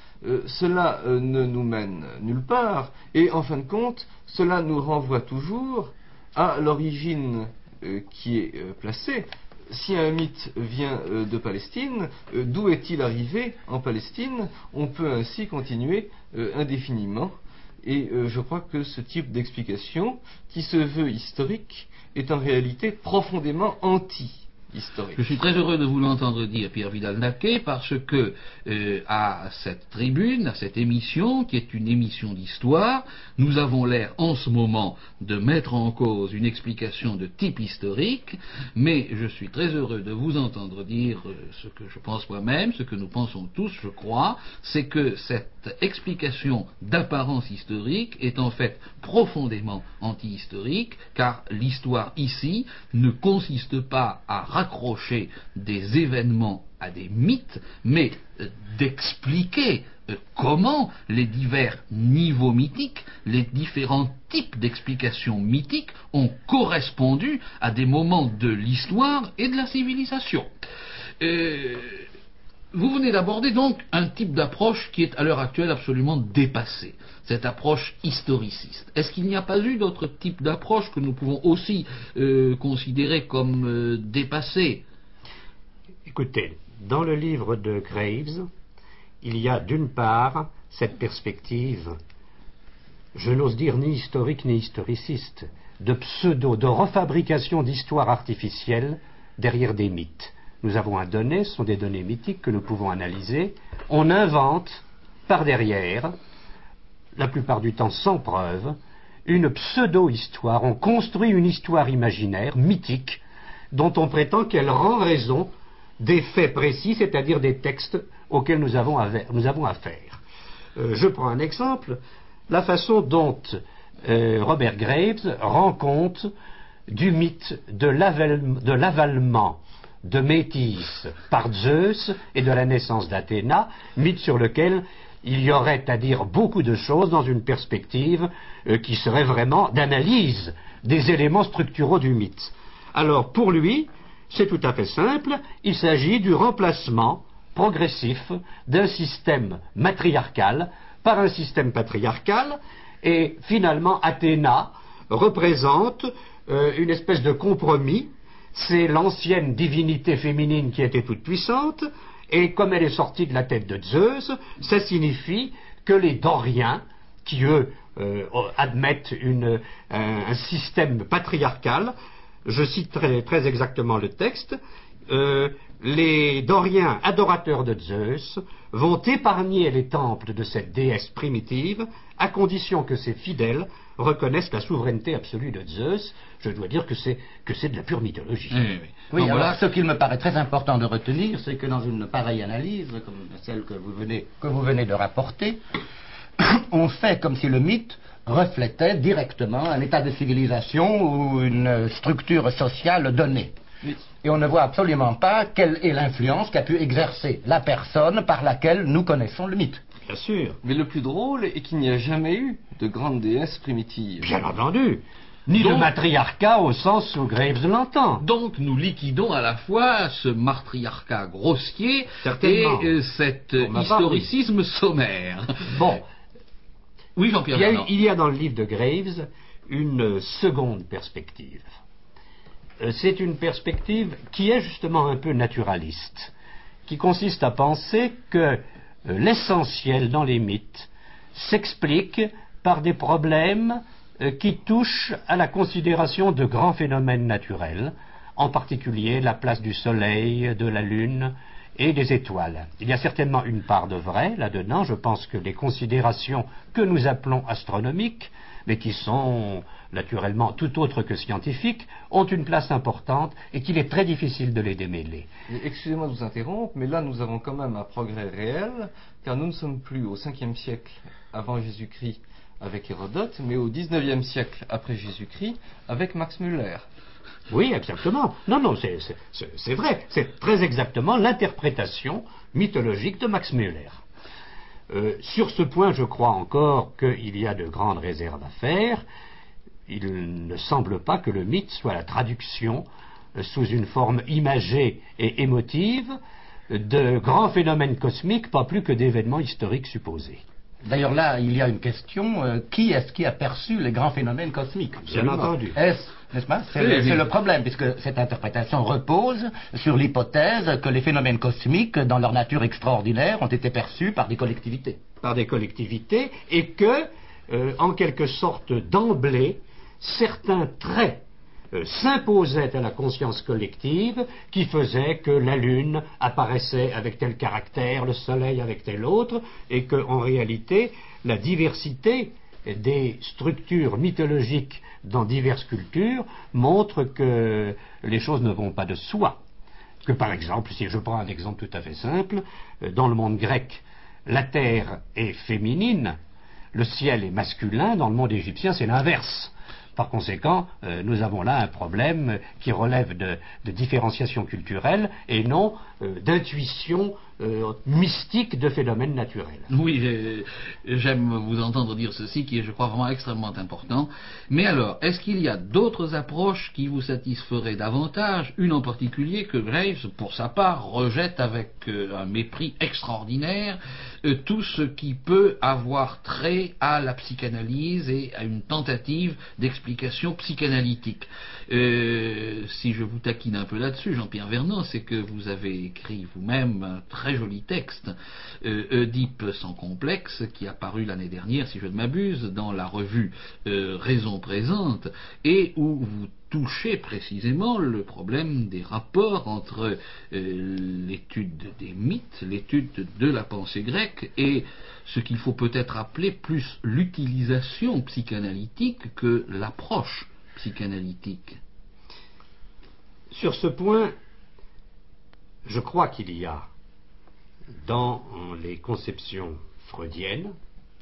Cela ne nous mène nulle part, et en fin de compte, cela nous renvoie toujours à l'origine qui est placée. Si un mythe vient de Palestine, d'où est-il arrivé en Palestine? On peut ainsi continuer indéfiniment, et je crois que ce type d'explication, qui se veut historique, est en réalité profondément anti-historique. Je suis très heureux de vous l'entendre dire, Pierre Vidal-Naquet, parce que à cette tribune, à cette émission, qui est une émission d'histoire, nous avons l'air en ce moment de mettre en cause une explication de type historique, mais je suis très heureux de vous entendre dire ce que je pense moi-même, ce que nous pensons tous, je crois, c'est que cette explication d'apparence historique est en fait profondément anti-historique, car l'histoire ici ne consiste pas à raccrocher des événements à des mythes, mais d'expliquer comment les divers niveaux mythiques, les différents types d'explications mythiques ont correspondu à des moments de l'histoire et de la civilisation. Vous venez d'aborder donc un type d'approche qui est à l'heure actuelle absolument dépassé, cette approche historiciste. Est-ce qu'il n'y a pas eu d'autres types d'approches que nous pouvons aussi considérer comme dépassées? Écoutez, dans le livre de Graves, il y a d'une part cette perspective, je n'ose dire ni historique ni historiciste, de de refabrication d'histoires artificielles derrière des mythes. Nous avons un donné, ce sont des données mythiques que nous pouvons analyser. On invente par derrière, la plupart du temps sans preuve, une pseudo-histoire. On construit une histoire imaginaire, mythique, dont on prétend qu'elle rend raison des faits précis, c'est-à-dire des textes auxquels nous avons affaire. Je prends un exemple, la façon dont Robert Graves rend compte du mythe de l'avalement de Métis par Zeus et de la naissance d'Athéna, mythe sur lequel il y aurait à dire beaucoup de choses dans une perspective qui serait vraiment d'analyse des éléments structuraux du mythe. Alors pour lui, c'est tout à fait simple, il s'agit du remplacement progressif d'un système matriarcal par un système patriarcal, et finalement Athéna représente une espèce de compromis. C'est l'ancienne divinité féminine qui était toute puissante, et comme elle est sortie de la tête de Zeus, ça signifie que les Doriens, qui eux admettent un système patriarcal, je cite très exactement le texte, les Doriens adorateurs de Zeus vont épargner les temples de cette déesse primitive à condition que ses fidèles reconnaissent la souveraineté absolue de Zeus. Je dois dire que c'est de la pure mythologie. Oui, alors voilà. Ce qu'il me paraît très important de retenir, c'est que dans une pareille analyse, comme celle que vous venez de rapporter, on fait comme si le mythe reflétait directement un état de civilisation ou une structure sociale donnée. Oui. Et on ne voit absolument pas quelle est l'influence qu'a pu exercer la personne par laquelle nous connaissons le mythe. Bien sûr. Mais le plus drôle est qu'il n'y a jamais eu de grande déesse primitive. Bien entendu. Ni de matriarcat au sens où Graves l'entend. Donc nous liquidons à la fois ce matriarcat grossier et cet historicisme sommaire. Bon. Oui, Jean-Pierre. Il y a dans le livre de Graves une seconde perspective. C'est une perspective qui est justement un peu naturaliste, qui consiste à penser que l'essentiel dans les mythes, s'explique par des problèmes qui touchent à la considération de grands phénomènes naturels, en particulier la place du Soleil, de la Lune et des étoiles. Il y a certainement une part de vrai là-dedans. Je pense que les considérations que nous appelons astronomiques, mais qui sont naturellement tout autres que scientifiques, ont une place importante et qu'il est très difficile de les démêler. Excusez-moi de vous interrompre, mais là nous avons quand même un progrès réel, car nous ne sommes plus au 5e siècle avant Jésus-Christ avec Hérodote, mais au 19e siècle après Jésus-Christ avec Max Müller. Oui, exactement. Non, c'est vrai. C'est très exactement l'interprétation mythologique de Max Müller. Sur ce point, je crois encore qu'il y a de grandes réserves à faire. Il ne semble pas que le mythe soit la traduction, sous une forme imagée et émotive, de grands phénomènes cosmiques, pas plus que d'événements historiques supposés. D'ailleurs là, il y a une question, qui est-ce qui a perçu les grands phénomènes cosmiques? Bien entendu. N'est-ce pas? C'est le problème, puisque cette interprétation repose sur l'hypothèse que les phénomènes cosmiques, dans leur nature extraordinaire, ont été perçus par des collectivités. Par des collectivités, et que, en quelque sorte d'emblée, certains traits s'imposaient à la conscience collective qui faisaient que la Lune apparaissait avec tel caractère, le Soleil avec tel autre, et qu'en réalité, la diversité des structures mythologiques dans diverses cultures montre que les choses ne vont pas de soi. Que par exemple, si je prends un exemple tout à fait simple, dans le monde grec, la terre est féminine, le ciel est masculin, dans le monde égyptien c'est l'inverse. Par conséquent, nous avons là un problème qui relève de différenciation culturelle et non d'intuition mystique de phénomènes naturels. Oui, j'aime vous entendre dire ceci, qui est, je crois, vraiment extrêmement important. Mais alors, est-ce qu'il y a d'autres approches qui vous satisferaient davantage? Une en particulier que Graves, pour sa part, rejette avec un mépris extraordinaire tout ce qui peut avoir trait à la psychanalyse et à une tentative d'explication psychanalytique. Si je vous taquine un peu là-dessus, Jean-Pierre Vernant, c'est que vous avez écrit vous-même un très joli texte, Oedipe sans complexe, qui a paru l'année dernière, si je ne m'abuse, dans la revue Raison présente, et où vous touchez précisément le problème des rapports entre l'étude des mythes, l'étude de la pensée grecque et ce qu'il faut peut-être appeler plus l'utilisation psychanalytique que l'approche psychanalytique. Sur ce point, je crois qu'il y a dans les conceptions freudiennes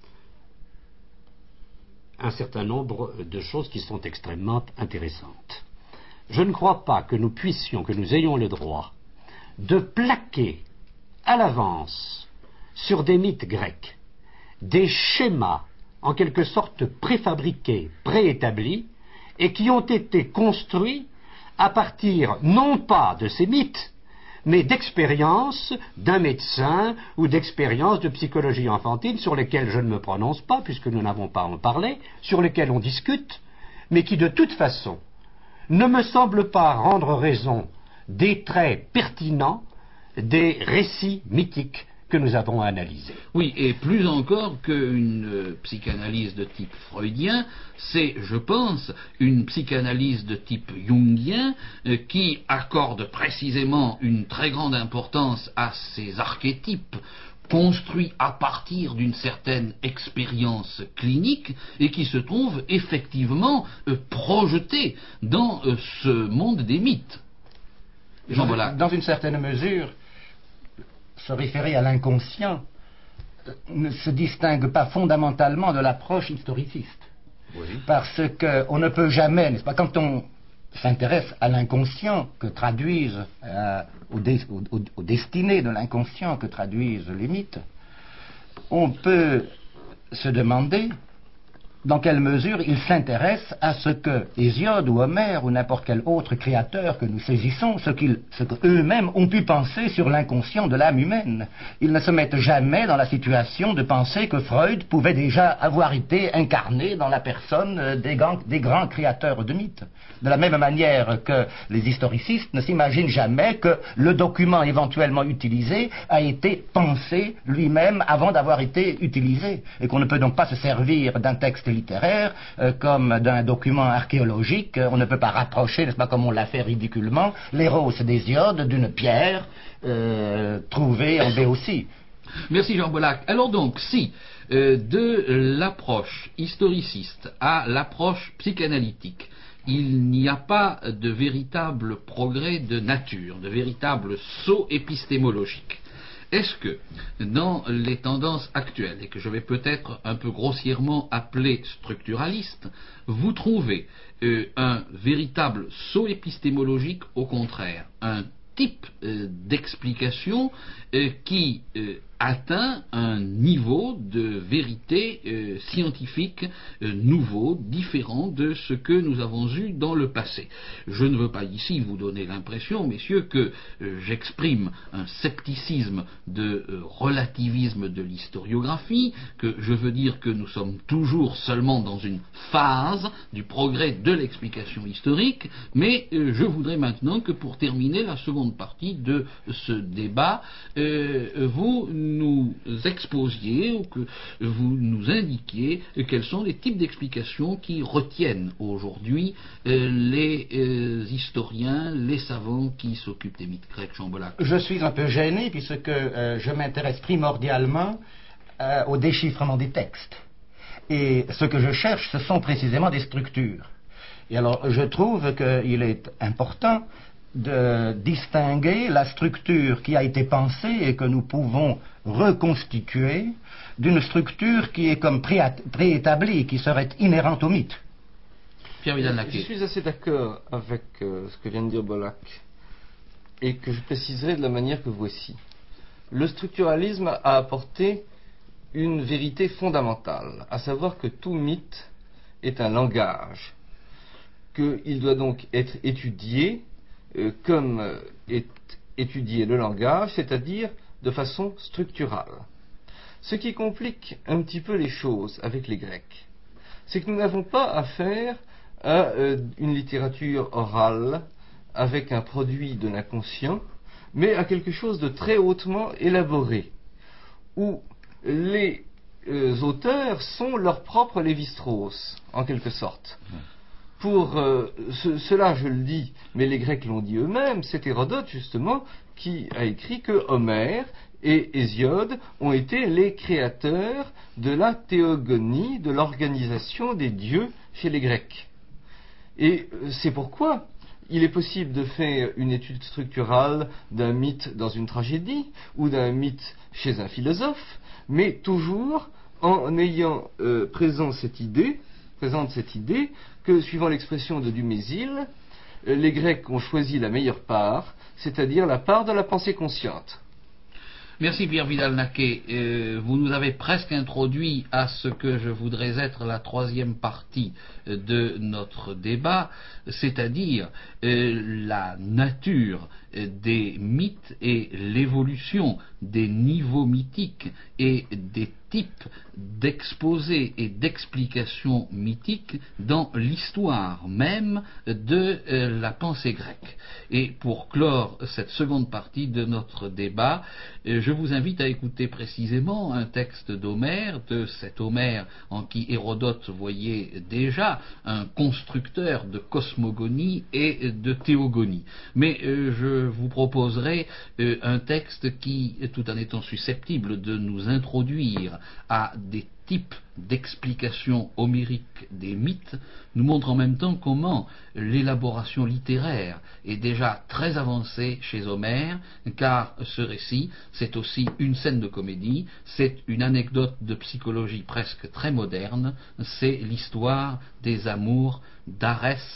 un certain nombre de choses qui sont extrêmement intéressantes. Je ne crois pas que nous ayons le droit de plaquer à l'avance sur des mythes grecs des schémas en quelque sorte préfabriqués, préétablis, et qui ont été construits à partir non pas de ces mythes, mais d'expériences d'un médecin ou d'expériences de psychologie enfantine sur lesquelles je ne me prononce pas, puisque nous n'avons pas à en parler, sur lesquelles on discute, mais qui de toute façon ne me semblent pas rendre raison des traits pertinents des récits mythiques que nous avons analysés. Oui, et plus encore qu'une psychanalyse de type freudien, c'est, je pense, une psychanalyse de type jungien qui accorde précisément une très grande importance à ces archétypes construits à partir d'une certaine expérience clinique et qui se trouvent effectivement projetés dans ce monde des mythes. Dans une certaine mesure, se référer à l'inconscient ne se distingue pas fondamentalement de l'approche historiciste. Oui. Parce qu'on ne peut jamais, n'est-ce pas, quand on s'intéresse à l'inconscient que traduisent, aux destinées de l'inconscient que traduisent les mythes, on peut se demander dans quelle mesure il s'intéresse à ce que Hésiode ou Homère ou n'importe quel autre créateur que nous saisissons, ce qu'eux-mêmes ont pu penser sur l'inconscient de l'âme humaine. Ils ne se mettent jamais dans la situation de penser que Freud pouvait déjà avoir été incarné dans la personne des grands créateurs de mythes. De la même manière que les historicistes ne s'imaginent jamais que le document éventuellement utilisé a été pensé lui-même avant d'avoir été utilisé, et qu'on ne peut donc pas se servir d'un texte littéraire comme d'un document archéologique. On ne peut pas rapprocher, n'est-ce pas, comme on l'a fait ridiculement, l'Héros d'Hésiode d'une pierre trouvée en Béotie. Merci Jean Bollack. Alors donc, si de l'approche historiciste à l'approche psychanalytique, il n'y a pas de véritable progrès de nature, de véritable saut épistémologique, est-ce que, dans les tendances actuelles, et que je vais peut-être un peu grossièrement appeler structuralistes, vous trouvez un véritable saut épistémologique, au contraire, un type d'explication qui atteint un niveau de vérité scientifique nouveau, différent de ce que nous avons eu dans le passé. Je ne veux pas ici vous donner l'impression, messieurs, que j'exprime un scepticisme de relativisme de l'historiographie, que je veux dire que nous sommes toujours seulement dans une phase du progrès de l'explication historique, mais je voudrais maintenant que, pour terminer la seconde partie de ce débat, vous nous exposiez ou que vous nous indiquiez quels sont les types d'explications qui retiennent aujourd'hui les historiens, les savants qui s'occupent des mythes grecs. Jean Bollack. Je suis un peu gêné puisque je m'intéresse primordialement au déchiffrement des textes. Et ce que je cherche, ce sont précisément des structures. Et alors, je trouve qu'il est important de distinguer la structure qui a été pensée et que nous pouvons reconstituer d'une structure qui est comme préétablie, qui serait inhérente au mythe. Pierre Vidal-Naquet. Je suis assez d'accord avec ce que vient de dire Bollack, et que je préciserai de la manière que voici. Le structuralisme a apporté une vérité fondamentale, à savoir que tout mythe est un langage, qu'il doit donc être étudié comme est étudié le langage, c'est-à-dire de façon structurale. Ce qui complique un petit peu les choses avec les Grecs, c'est que nous n'avons pas affaire à une littérature orale avec un produit de l'inconscient, mais à quelque chose de très hautement élaboré, où les auteurs sont leurs propres Lévi-Strauss, en quelque sorte. Pour cela, je le dis, mais les Grecs l'ont dit eux-mêmes, c'est Hérodote, justement, qui a écrit que Homère et Hésiode ont été les créateurs de la théogonie, de l'organisation des dieux chez les Grecs. Et c'est pourquoi il est possible de faire une étude structurale d'un mythe dans une tragédie, ou d'un mythe chez un philosophe, mais toujours en ayant présente cette idée que, suivant l'expression de Dumézil, les Grecs ont choisi la meilleure part, c'est-à-dire la part de la pensée consciente. Merci Pierre Vidal-Naquet. Vous nous avez presque introduit à ce que je voudrais être la troisième partie de notre débat, c'est-à-dire la nature des mythes et l'évolution des niveaux mythiques et des types d'exposés et d'explications mythiques dans l'histoire même de la pensée grecque. Et pour clore cette seconde partie de notre débat, je vous invite à écouter précisément un texte d'Homère, de cet Homère en qui Hérodote voyait déjà un constructeur de cosmogonie et de théogonie. Mais je vous proposerai un texte qui, tout en étant susceptible de nous introduire à des types d'explications homériques des mythes, nous montre en même temps comment l'élaboration littéraire est déjà très avancée chez Homère, car ce récit, c'est aussi une scène de comédie, c'est une anecdote de psychologie presque très moderne, c'est l'histoire des amours d'Arès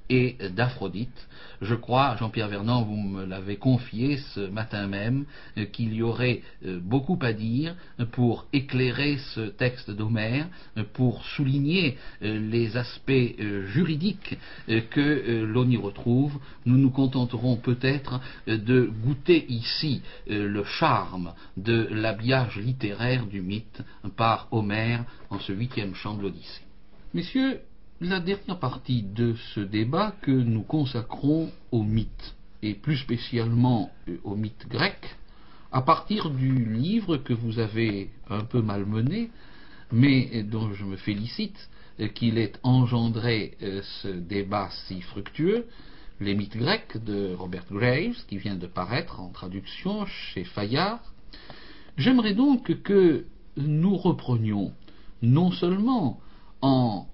et d'Aphrodite. Je crois, Jean-Pierre Vernant, vous me l'avez confié ce matin même, qu'il y aurait beaucoup à dire pour éclairer ce texte d'Homère, pour souligner les aspects juridiques que l'on y retrouve. Nous nous contenterons peut-être de goûter ici le charme de l'habillage littéraire du mythe par Homère en ce 8e chant de l'Odyssée. Messieurs, la dernière partie de ce débat que nous consacrons au mythe, et plus spécialement au mythe grec, à partir du livre que vous avez un peu malmené, mais dont je me félicite qu'il ait engendré ce débat si fructueux, Les mythes grecs de Robert Graves, qui vient de paraître en traduction chez Fayard. J'aimerais donc que nous reprenions non seulement en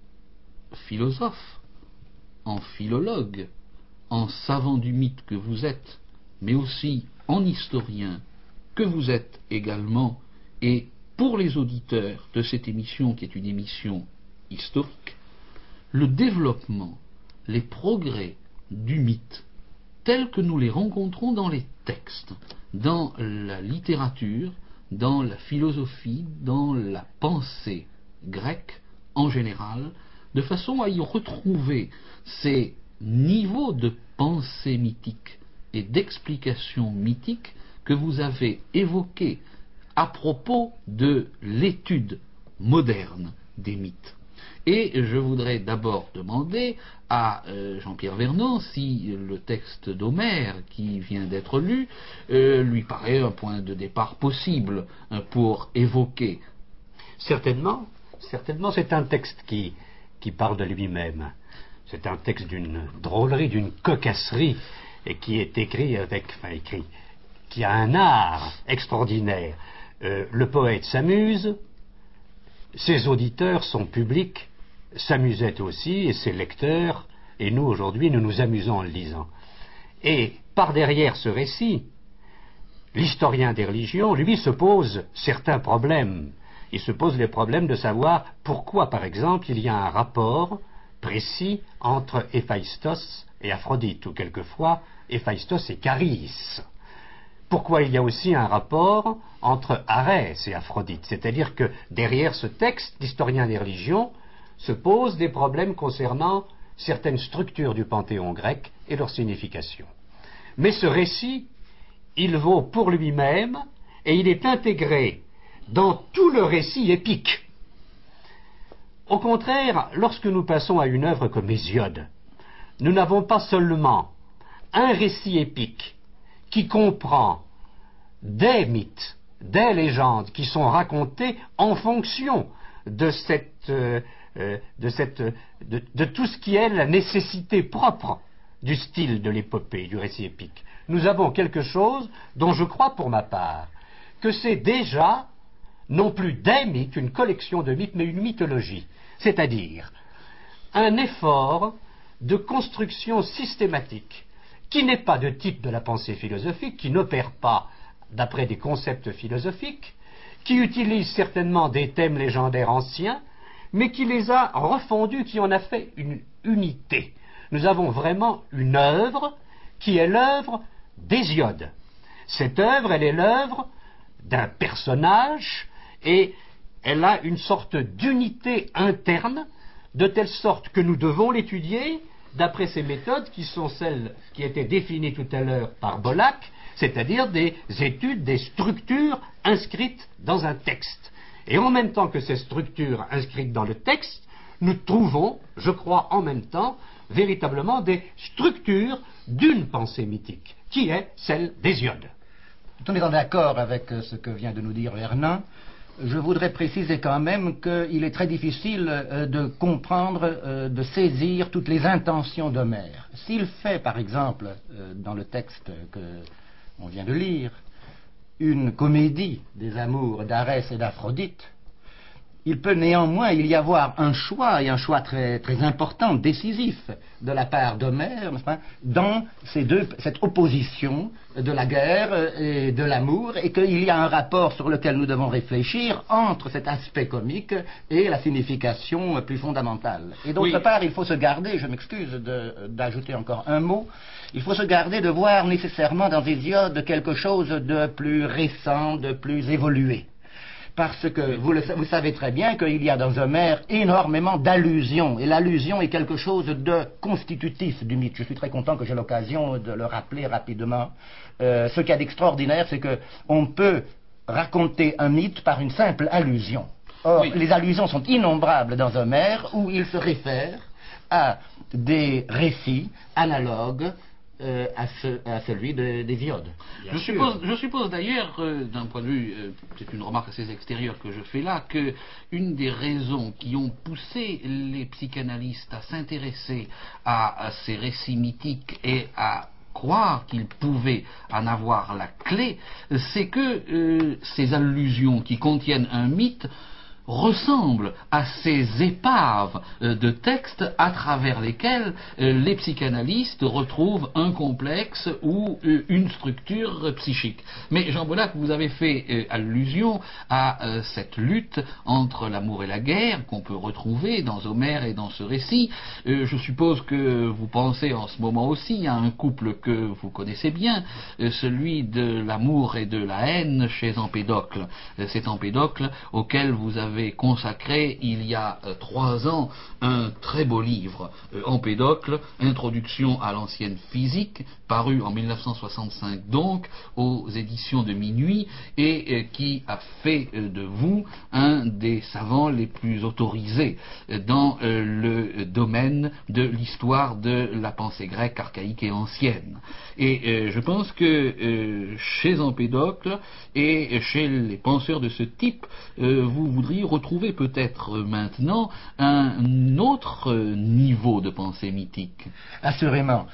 philosophe, en philologue, en savant du mythe que vous êtes, mais aussi en historien que vous êtes également, et pour les auditeurs de cette émission qui est une émission historique, le développement, les progrès du mythe tels que nous les rencontrons dans les textes, dans la littérature, dans la philosophie, dans la pensée grecque en général, de façon à y retrouver ces niveaux de pensée mythique et d'explication mythique que vous avez évoqués à propos de l'étude moderne des mythes. Et je voudrais d'abord demander à Jean-Pierre Vernant si le texte d'Homère qui vient d'être lu lui paraît un point de départ possible pour évoquer. Certainement, c'est un texte qui parle de lui-même. C'est un texte d'une drôlerie, d'une cocasserie, et qui est écrit qui a un art extraordinaire. Le poète s'amuse, ses auditeurs, son public, s'amusaient aussi, et ses lecteurs, et nous aujourd'hui, nous nous amusons en le lisant. Et par derrière ce récit, l'historien des religions, lui, se pose certains problèmes. Il se pose les problèmes de savoir pourquoi, par exemple, il y a un rapport précis entre Héphaïstos et Aphrodite, ou quelquefois Héphaïstos et Charisse. Pourquoi il y a aussi un rapport entre Arès et Aphrodite, c'est-à-dire que derrière ce texte, l'historien des religions se pose des problèmes concernant certaines structures du panthéon grec et leur signification. Mais ce récit, il vaut pour lui-même et il est intégré dans tout le récit épique. Au contraire, lorsque nous passons à une œuvre comme Hésiode, nous n'avons pas seulement un récit épique qui comprend des mythes, des légendes qui sont racontées en fonction de tout ce qui est la nécessité propre du style de l'épopée, du récit épique. Nous avons quelque chose dont je crois pour ma part que c'est déjà non plus des mythes, une collection de mythes, mais une mythologie, c'est-à-dire un effort de construction systématique qui n'est pas de type de la pensée philosophique, qui n'opère pas d'après des concepts philosophiques, qui utilise certainement des thèmes légendaires anciens, mais qui les a refondus, qui en a fait une unité. Nous avons vraiment une œuvre qui est l'œuvre d'Hésiode. Cette œuvre, elle est l'œuvre d'un personnage et elle a une sorte d'unité interne, de telle sorte que nous devons l'étudier d'après ces méthodes qui sont celles qui étaient définies tout à l'heure par Bollack, c'est-à-dire des études, des structures inscrites dans un texte. Et en même temps que ces structures inscrites dans le texte, nous trouvons, je crois en même temps, véritablement des structures d'une pensée mythique, qui est celle d'Hésiode. Tout en étant d'accord avec ce que vient de nous dire Vernant, je voudrais préciser quand même qu'il est très difficile de comprendre, de saisir toutes les intentions d'Homère. S'il fait, par exemple, dans le texte qu'on vient de lire, une comédie des amours d'Arès et d'Aphrodite, il peut néanmoins y avoir un choix, et un choix très, très important, décisif, de la part d'Homère, n'est-ce pas, dans cette opposition de la guerre et de l'amour, et qu'il y a un rapport sur lequel nous devons réfléchir entre cet aspect comique et la signification plus fondamentale. Et d'autre part, il faut se garder, je m'excuse d'ajouter encore un mot, il faut se garder de voir nécessairement dans Hésiode quelque chose de plus récent, de plus évolué. Parce que vous savez très bien qu'il y a dans Homère énormément d'allusions, et l'allusion est quelque chose de constitutif du mythe. Je suis très content que j'ai l'occasion de le rappeler rapidement. Ce qu'il y a d'extraordinaire, c'est qu'on peut raconter un mythe par une simple allusion. Or, les allusions sont innombrables dans Homère, où il se réfère à des récits analogues à celui d'Hésiode. Je suppose d'ailleurs, d'un point de vue, c'est une remarque assez extérieure que je fais là, que une des raisons qui ont poussé les psychanalystes à s'intéresser à ces récits mythiques et à croire qu'ils pouvaient en avoir la clé, c'est que ces allusions qui contiennent un mythe ressemble à ces épaves de textes à travers lesquels les psychanalystes retrouvent un complexe ou une structure psychique. Mais Jean Bollack, vous avez fait allusion à cette lutte entre l'amour et la guerre qu'on peut retrouver dans Homère et dans ce récit. Je suppose que vous pensez en ce moment aussi à un couple que vous connaissez bien, celui de l'amour et de la haine chez Empédocle. C'est Empédocle auquel vous avez consacré il y a 3 ans un très beau livre, Empédocle, Introduction à l'ancienne physique, paru en 1965 donc aux éditions de Minuit, et qui a fait de vous un des savants les plus autorisés dans le domaine de l'histoire de la pensée grecque archaïque et ancienne. Et je pense que chez Empédocle et chez les penseurs de ce type, vous voudriez retrouver peut-être maintenant un autre niveau de pensée mythique. Assurément.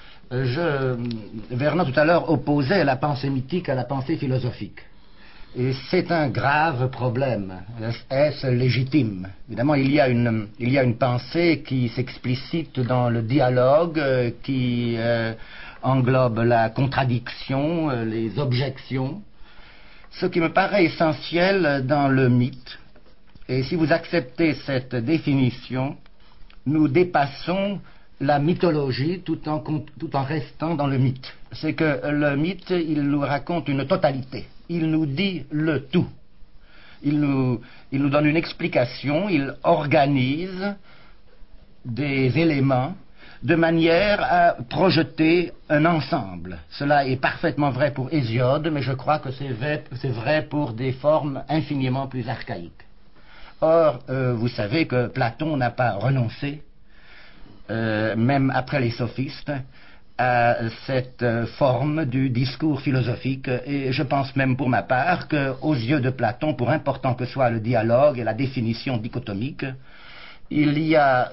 Vernon tout à l'heure opposait la pensée mythique à la pensée philosophique. Et c'est un grave problème. Est-ce légitime? Évidemment, il y a une pensée qui s'explicite dans le dialogue, qui englobe la contradiction, les objections. Ce qui me paraît essentiel dans le mythe, et si vous acceptez cette définition, nous dépassons la mythologie tout en restant dans le mythe. C'est que le mythe, il nous raconte une totalité. Il nous dit le tout. Il nous donne une explication, il organise des éléments de manière à projeter un ensemble. Cela est parfaitement vrai pour Hésiode, mais je crois que c'est vrai pour des formes infiniment plus archaïques. Or, vous savez que Platon n'a pas renoncé, même après les sophistes, à cette forme du discours philosophique, et je pense même pour ma part qu'aux yeux de Platon, pour important que soit le dialogue et la définition dichotomique, il y a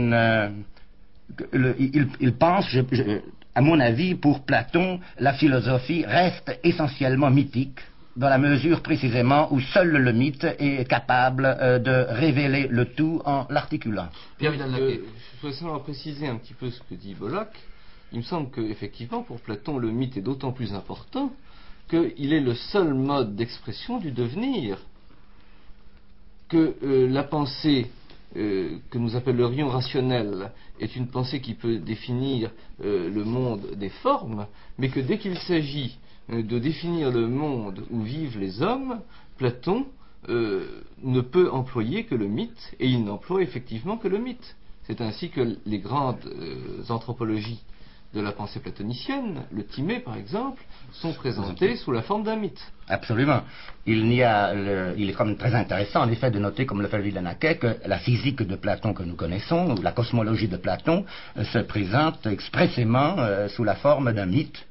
il pense, à mon avis, pour Platon, la philosophie reste essentiellement mythique, dans la mesure précisément où seul le mythe est capable de révéler le tout en l'articulant. Je voudrais seulement préciser un petit peu ce que dit Bollack. Il me semble qu'effectivement, pour Platon, le mythe est d'autant plus important qu'il est le seul mode d'expression du devenir, que la pensée que nous appellerions rationnelle est une pensée qui peut définir le monde des formes, mais que dès qu'il s'agit de définir le monde où vivent les hommes, Platon ne peut employer que le mythe, et il n'emploie effectivement que le mythe. C'est ainsi que les grandes anthropologies de la pensée platonicienne, le Timée par exemple, sont présentées sous la forme d'un mythe. Absolument. Il est quand même très intéressant en effet de noter, comme le fait Villeneuve, que la physique de Platon que nous connaissons, ou la cosmologie de Platon, se présente expressément sous la forme d'un mythe.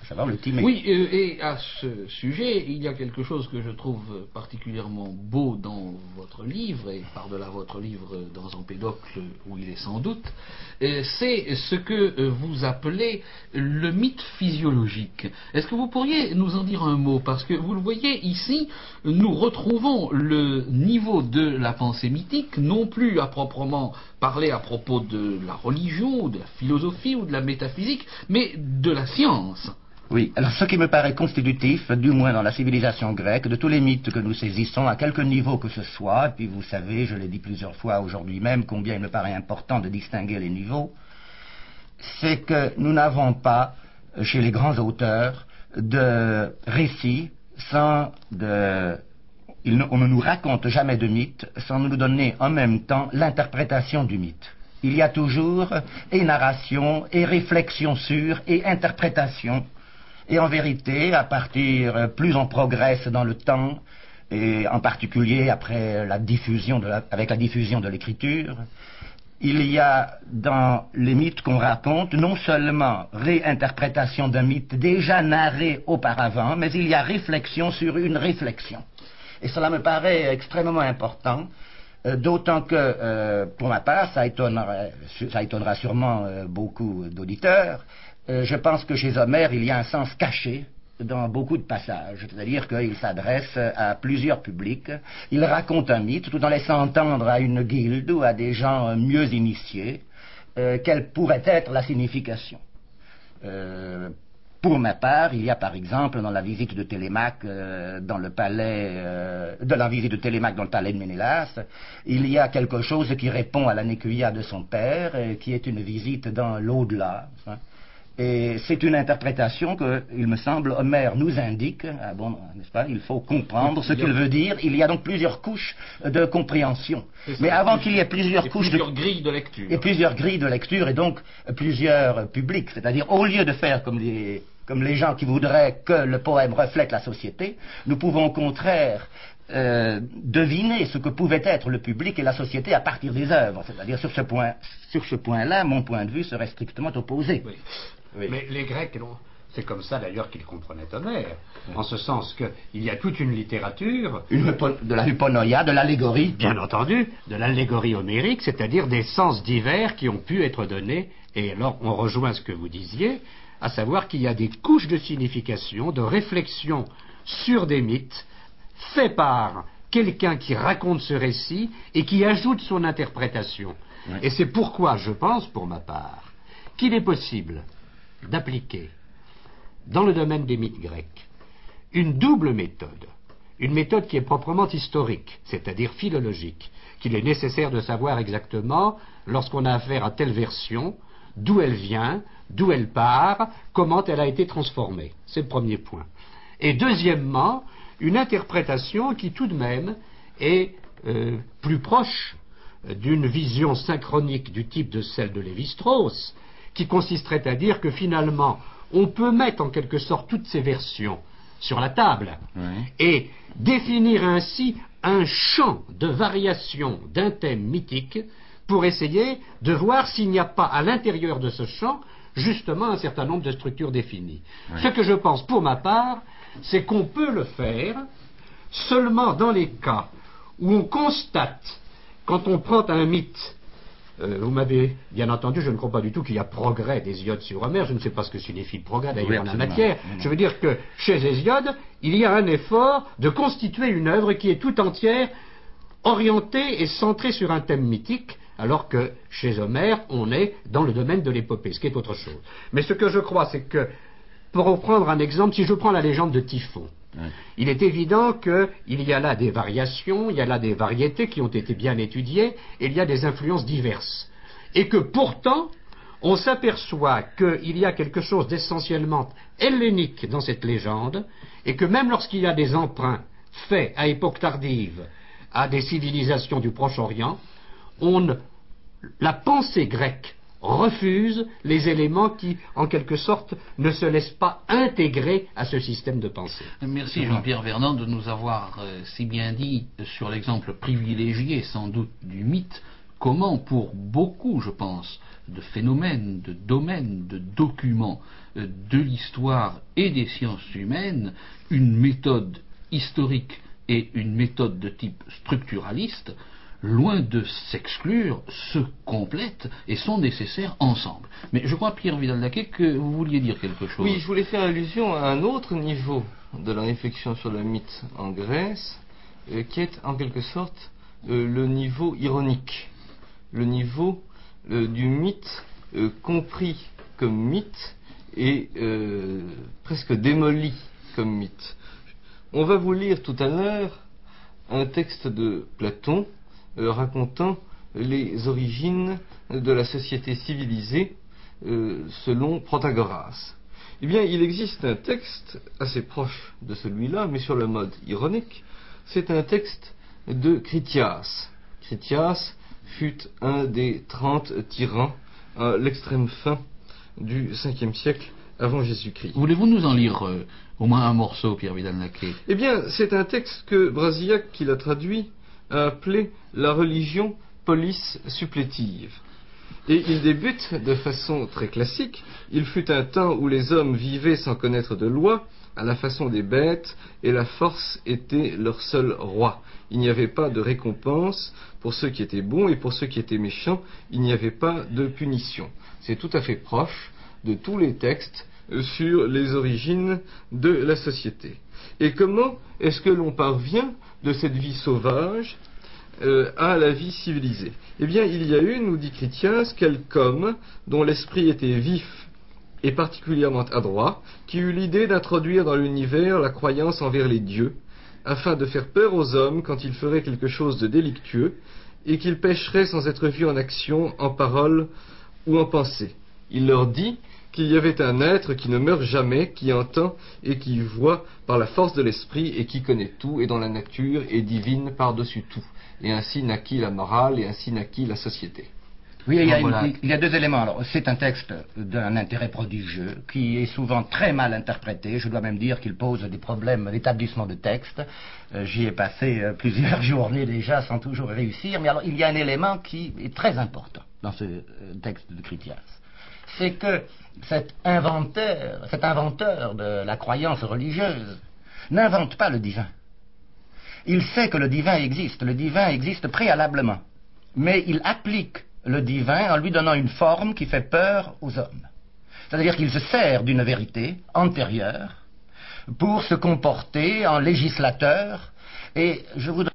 à savoir le Timée. Oui, et à ce sujet, il y a quelque chose que je trouve particulièrement beau dans votre livre, et par-delà votre livre dans Empédocle, où il est sans doute, c'est ce que vous appelez le mythe physiologique. Est-ce que vous pourriez nous en dire un mot? Parce que vous le voyez ici, nous retrouvons le niveau de la pensée mythique, non plus à proprement parler à propos de la religion, ou de la philosophie, ou de la métaphysique, mais de la science. Oui, alors ce qui me paraît constitutif, du moins dans la civilisation grecque, de tous les mythes que nous saisissons, à quelque niveau que ce soit, et puis vous savez, je l'ai dit plusieurs fois aujourd'hui même, combien il me paraît important de distinguer les niveaux, c'est que nous n'avons pas, chez les grands auteurs, de récits sans de... On ne nous raconte jamais de mythe sans nous donner en même temps l'interprétation du mythe. Il y a toujours et narration, et réflexion sur, et interprétation. Et en vérité, à partir, plus on progresse dans le temps, et en particulier après la diffusion avec la diffusion de l'écriture, il y a dans les mythes qu'on raconte non seulement réinterprétation d'un mythe déjà narré auparavant, mais il y a réflexion sur une réflexion. Et cela me paraît extrêmement important, d'autant que, pour ma part, ça étonnera sûrement beaucoup d'auditeurs. Je pense que chez Homère, il y a un sens caché dans beaucoup de passages, c'est-à-dire qu'il s'adresse à plusieurs publics. Il raconte un mythe tout en laissant entendre à une guilde ou à des gens mieux initiés quelle pourrait être la signification. Pour ma part, il y a par exemple dans la visite de Télémaque dans le palais de Ménélas, il y a quelque chose qui répond à l'anécuia de son père, qui est une visite dans l'au-delà. Hein. Et c'est une interprétation que, il me semble, Homère nous indique. Ah bon, n'est-ce pas? Il faut comprendre ce qu'il veut dire. Il y a donc plusieurs couches de compréhension. Mais avant qu'il y ait plusieurs couches grilles de lecture. Et plusieurs grilles de lecture et donc plusieurs publics. C'est-à-dire, au lieu de faire comme les gens qui voudraient que le poème reflète la société, nous pouvons au contraire deviner ce que pouvait être le public et la société à partir des œuvres. C'est-à-dire, sur ce point-là, mon point de vue serait strictement opposé. Oui. Oui. Mais les Grecs, c'est comme ça d'ailleurs qu'ils comprenaient Homère, en ce sens qu'il y a toute une littérature... de la hyponoïa, de l'allégorie. Bien entendu, de l'allégorie homérique, c'est-à-dire des sens divers qui ont pu être donnés, et alors on rejoint ce que vous disiez, à savoir qu'il y a des couches de signification, de réflexion sur des mythes, faits par quelqu'un qui raconte ce récit et qui ajoute son interprétation. Oui. Et c'est pourquoi je pense, pour ma part, qu'il est possible d'appliquer dans le domaine des mythes grecs une double méthode, une méthode qui est proprement historique, c'est-à-dire philologique, qu'il est nécessaire de savoir exactement, lorsqu'on a affaire à telle version, d'où elle vient, d'où elle part, comment elle a été transformée. C'est le premier point. Et deuxièmement, une interprétation qui tout de même est plus proche d'une vision synchronique du type de celle de Lévi-Strauss, qui consisterait à dire que finalement, on peut mettre en quelque sorte toutes ces versions sur la table, oui, et définir ainsi un champ de variation d'un thème mythique pour essayer de voir s'il n'y a pas à l'intérieur de ce champ justement un certain nombre de structures définies. Oui. Ce que je pense pour ma part, c'est qu'on peut le faire seulement dans les cas où on constate, quand on prend un mythe, vous m'avez bien entendu, je ne crois pas du tout qu'il y a progrès d'Hésiode sur Homère, je ne sais pas ce que signifie le progrès d'ailleurs en la matière. Je veux dire que chez Hésiode, il y a un effort de constituer une œuvre qui est tout entière orientée et centrée sur un thème mythique, alors que chez Homère, on est dans le domaine de l'épopée, ce qui est autre chose. Mais ce que je crois, c'est que, pour reprendre un exemple, si je prends la légende de Typhon, il est évident qu'il y a là des variations, il y a là des variétés qui ont été bien étudiées, et il y a des influences diverses. Et que pourtant, on s'aperçoit qu'il y a quelque chose d'essentiellement hellénique dans cette légende, et que même lorsqu'il y a des emprunts faits à époque tardive à des civilisations du Proche-Orient, la pensée grecque refuse les éléments qui, en quelque sorte, ne se laissent pas intégrer à ce système de pensée. Merci Jean-Pierre Vernant de nous avoir si bien dit sur l'exemple privilégié, sans doute, du mythe, comment pour beaucoup, je pense, de phénomènes, de domaines, de documents de l'histoire et des sciences humaines, une méthode historique et une méthode de type structuraliste, loin de s'exclure, se complètent et sont nécessaires ensemble. Mais je crois, Pierre Vidal-Naquet, que vous vouliez dire quelque chose. Oui, je voulais faire allusion à un autre niveau de la réflexion sur le mythe en Grèce, qui est en quelque sorte le niveau ironique, le niveau du mythe compris comme mythe et presque démoli comme mythe. On va vous lire tout à l'heure un texte de Platon racontant les origines de la société civilisée selon Protagoras. Eh bien, il existe un texte assez proche de celui-là, mais sur le mode ironique. C'est un texte de Critias. Critias fut un des 30 tyrans à l'extrême fin du 5e siècle avant Jésus-Christ. Voulez-vous nous en lire au moins un morceau, Pierre Vidal-Naquet? Eh bien, c'est un texte que Brasillac, qui l'a traduit, a appelé la religion police supplétive. Et il débute de façon très classique. Il fut un temps où les hommes vivaient sans connaître de loi, à la façon des bêtes, et la force était leur seul roi. Il n'y avait pas de récompense pour ceux qui étaient bons, et pour ceux qui étaient méchants, il n'y avait pas de punition. C'est tout à fait proche de tous les textes sur les origines de la société. Et comment est-ce que l'on parvient de cette vie sauvage à la vie civilisée? Eh bien, il y a eu, nous dit Critias, quelques hommes dont l'esprit était vif et particulièrement adroit, qui eut l'idée d'introduire dans l'univers la croyance envers les dieux, afin de faire peur aux hommes quand ils feraient quelque chose de délictueux, et qu'ils pécheraient sans être vus en action, en parole ou en pensée. Il leur dit qu'il y avait un être qui ne meurt jamais, qui entend et qui voit par la force de l'esprit et qui connaît tout et dont la nature est divine par-dessus tout. Et ainsi naquit la morale et ainsi naquit la société. Oui, il y a deux éléments. Alors, c'est un texte d'un intérêt prodigieux qui est souvent très mal interprété. Je dois même dire qu'il pose des problèmes d'établissement de texte. J'y ai passé plusieurs journées déjà sans toujours réussir. Mais alors, il y a un élément qui est très important dans ce texte de Critias. C'est que cet inventeur de la croyance religieuse n'invente pas le divin. Il sait que le divin existe préalablement, mais il applique le divin en lui donnant une forme qui fait peur aux hommes. C'est-à-dire qu'il se sert d'une vérité antérieure pour se comporter en législateur, et je voudrais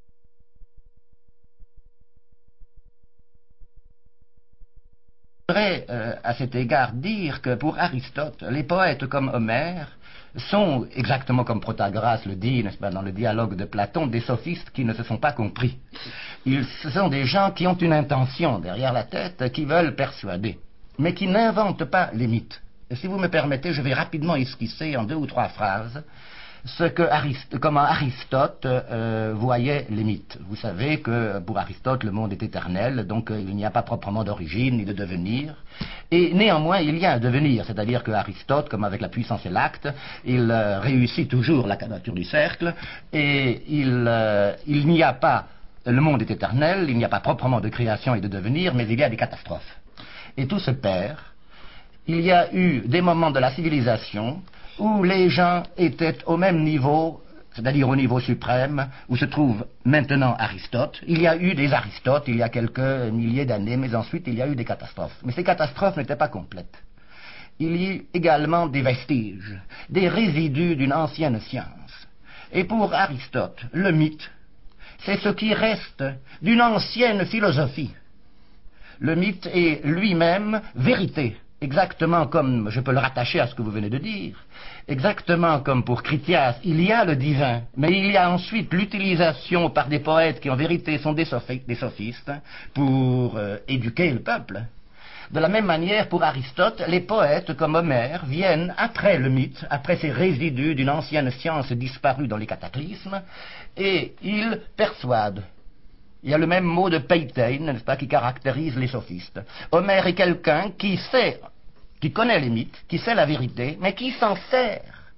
à cet égard dire que pour Aristote, les poètes comme Homère sont, exactement comme Protagoras le dit, n'est-ce pas, dans le dialogue de Platon, des sophistes qui ne se sont pas compris. Ce sont des gens qui ont une intention derrière la tête, qui veulent persuader, mais qui n'inventent pas les mythes. Et si vous me permettez, je vais rapidement esquisser en 2 ou 3 phrases comment Aristote voyait les mythes. Vous savez que pour Aristote, le monde est éternel, donc il n'y a pas proprement d'origine ni de devenir. Et néanmoins, il y a un devenir, c'est-à-dire que Aristote, comme avec la puissance et l'acte, il réussit toujours la quadrature du cercle, et il n'y a pas, le monde est éternel, il n'y a pas proprement de création et de devenir, mais il y a des catastrophes. Et tout se perd. Il y a eu des moments de la civilisation où les gens étaient au même niveau, c'est-à-dire au niveau suprême, où se trouve maintenant Aristote. Il y a eu des Aristotes il y a quelques milliers d'années, mais ensuite il y a eu des catastrophes. Mais ces catastrophes n'étaient pas complètes. Il y a eu également des vestiges, des résidus d'une ancienne science. Et pour Aristote, le mythe, c'est ce qui reste d'une ancienne philosophie. Le mythe est lui-même vérité. Exactement comme, je peux le rattacher à ce que vous venez de dire, exactement comme pour Critias, il y a le divin, mais il y a ensuite l'utilisation par des poètes qui en vérité sont des sophistes pour éduquer le peuple. De la même manière, pour Aristote, les poètes comme Homère viennent après le mythe, après ces résidus d'une ancienne science disparue dans les cataclysmes, et ils persuadent. Il y a le même mot de peitein, n'est-ce pas, qui caractérise les sophistes. Homère est quelqu'un qui connaît les mythes, qui sait la vérité, mais qui s'en sert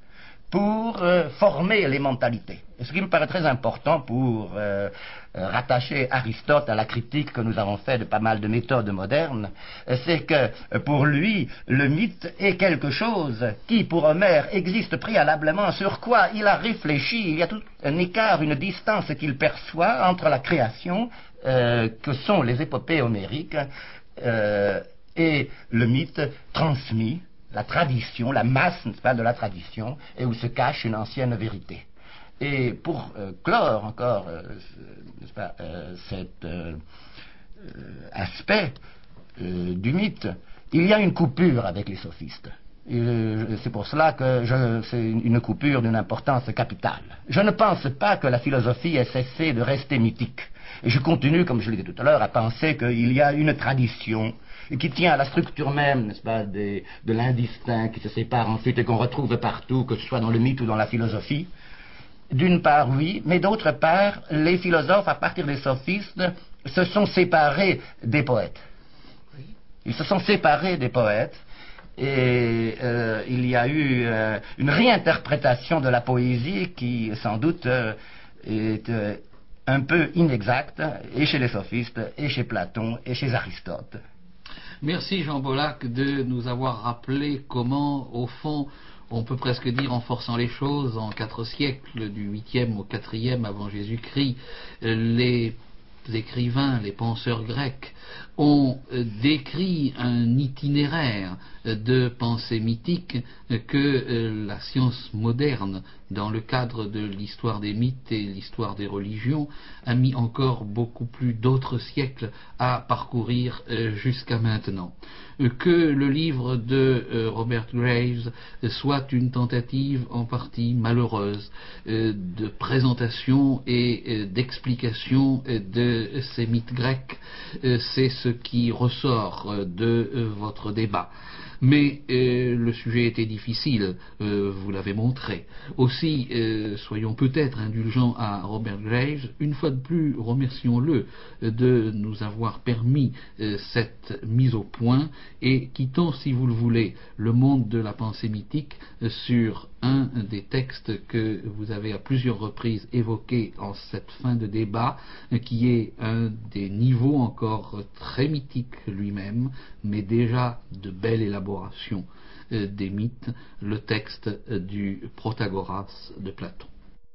pour former les mentalités. Et ce qui me paraît très important pour rattacher Aristote à la critique que nous avons faite de pas mal de méthodes modernes, c'est que pour lui, le mythe est quelque chose qui, pour Homère, existe préalablement, sur quoi il a réfléchi. Il y a tout un écart, une distance qu'il perçoit entre la création, que sont les épopées homériques, et le mythe transmis, la tradition, la masse, n'est-ce pas, de la tradition, et où se cache une ancienne vérité. Et pour clore encore n'est-ce pas, cet aspect du mythe, il y a une coupure avec les sophistes. C'est pour cela que c'est une coupure d'une importance capitale. Je ne pense pas que la philosophie ait cessé de rester mythique. Et je continue, comme je l'ai dit tout à l'heure, à penser qu'il y a une tradition qui tient à la structure même, n'est-ce pas, de l'indistinct qui se sépare ensuite et qu'on retrouve partout, que ce soit dans le mythe ou dans la philosophie. D'une part, oui, mais d'autre part, les philosophes, à partir des sophistes, se sont séparés des poètes. Ils se sont séparés des poètes, et il y a eu une réinterprétation de la poésie qui, sans doute, est un peu inexacte, et chez les sophistes, et chez Platon, et chez Aristote. Merci Jean Bollack de nous avoir rappelé comment, au fond, on peut presque dire en forçant les choses, en 4 siècles, du 8e au 4e avant Jésus-Christ, les écrivains, les penseurs grecs ont décrit un itinéraire de pensée mythique que la science moderne, dans le cadre de l'histoire des mythes et l'histoire des religions, a mis encore beaucoup plus d'autres siècles à parcourir jusqu'à maintenant. Que le livre de Robert Graves soit une tentative en partie malheureuse de présentation et d'explication de ces mythes grecs, c'est ce qui ressort de votre débat. Mais le sujet était difficile, vous l'avez montré. Aussi, soyons peut-être indulgents à Robert Graves. Une fois de plus, remercions-le de nous avoir permis cette mise au point et quittons, si vous le voulez, le monde de la pensée mythique sur un des textes que vous avez à plusieurs reprises évoqué en cette fin de débat, qui est un des niveaux encore très mythiques lui-même, mais déjà de belle élaboration des mythes, le texte du Protagoras de Platon.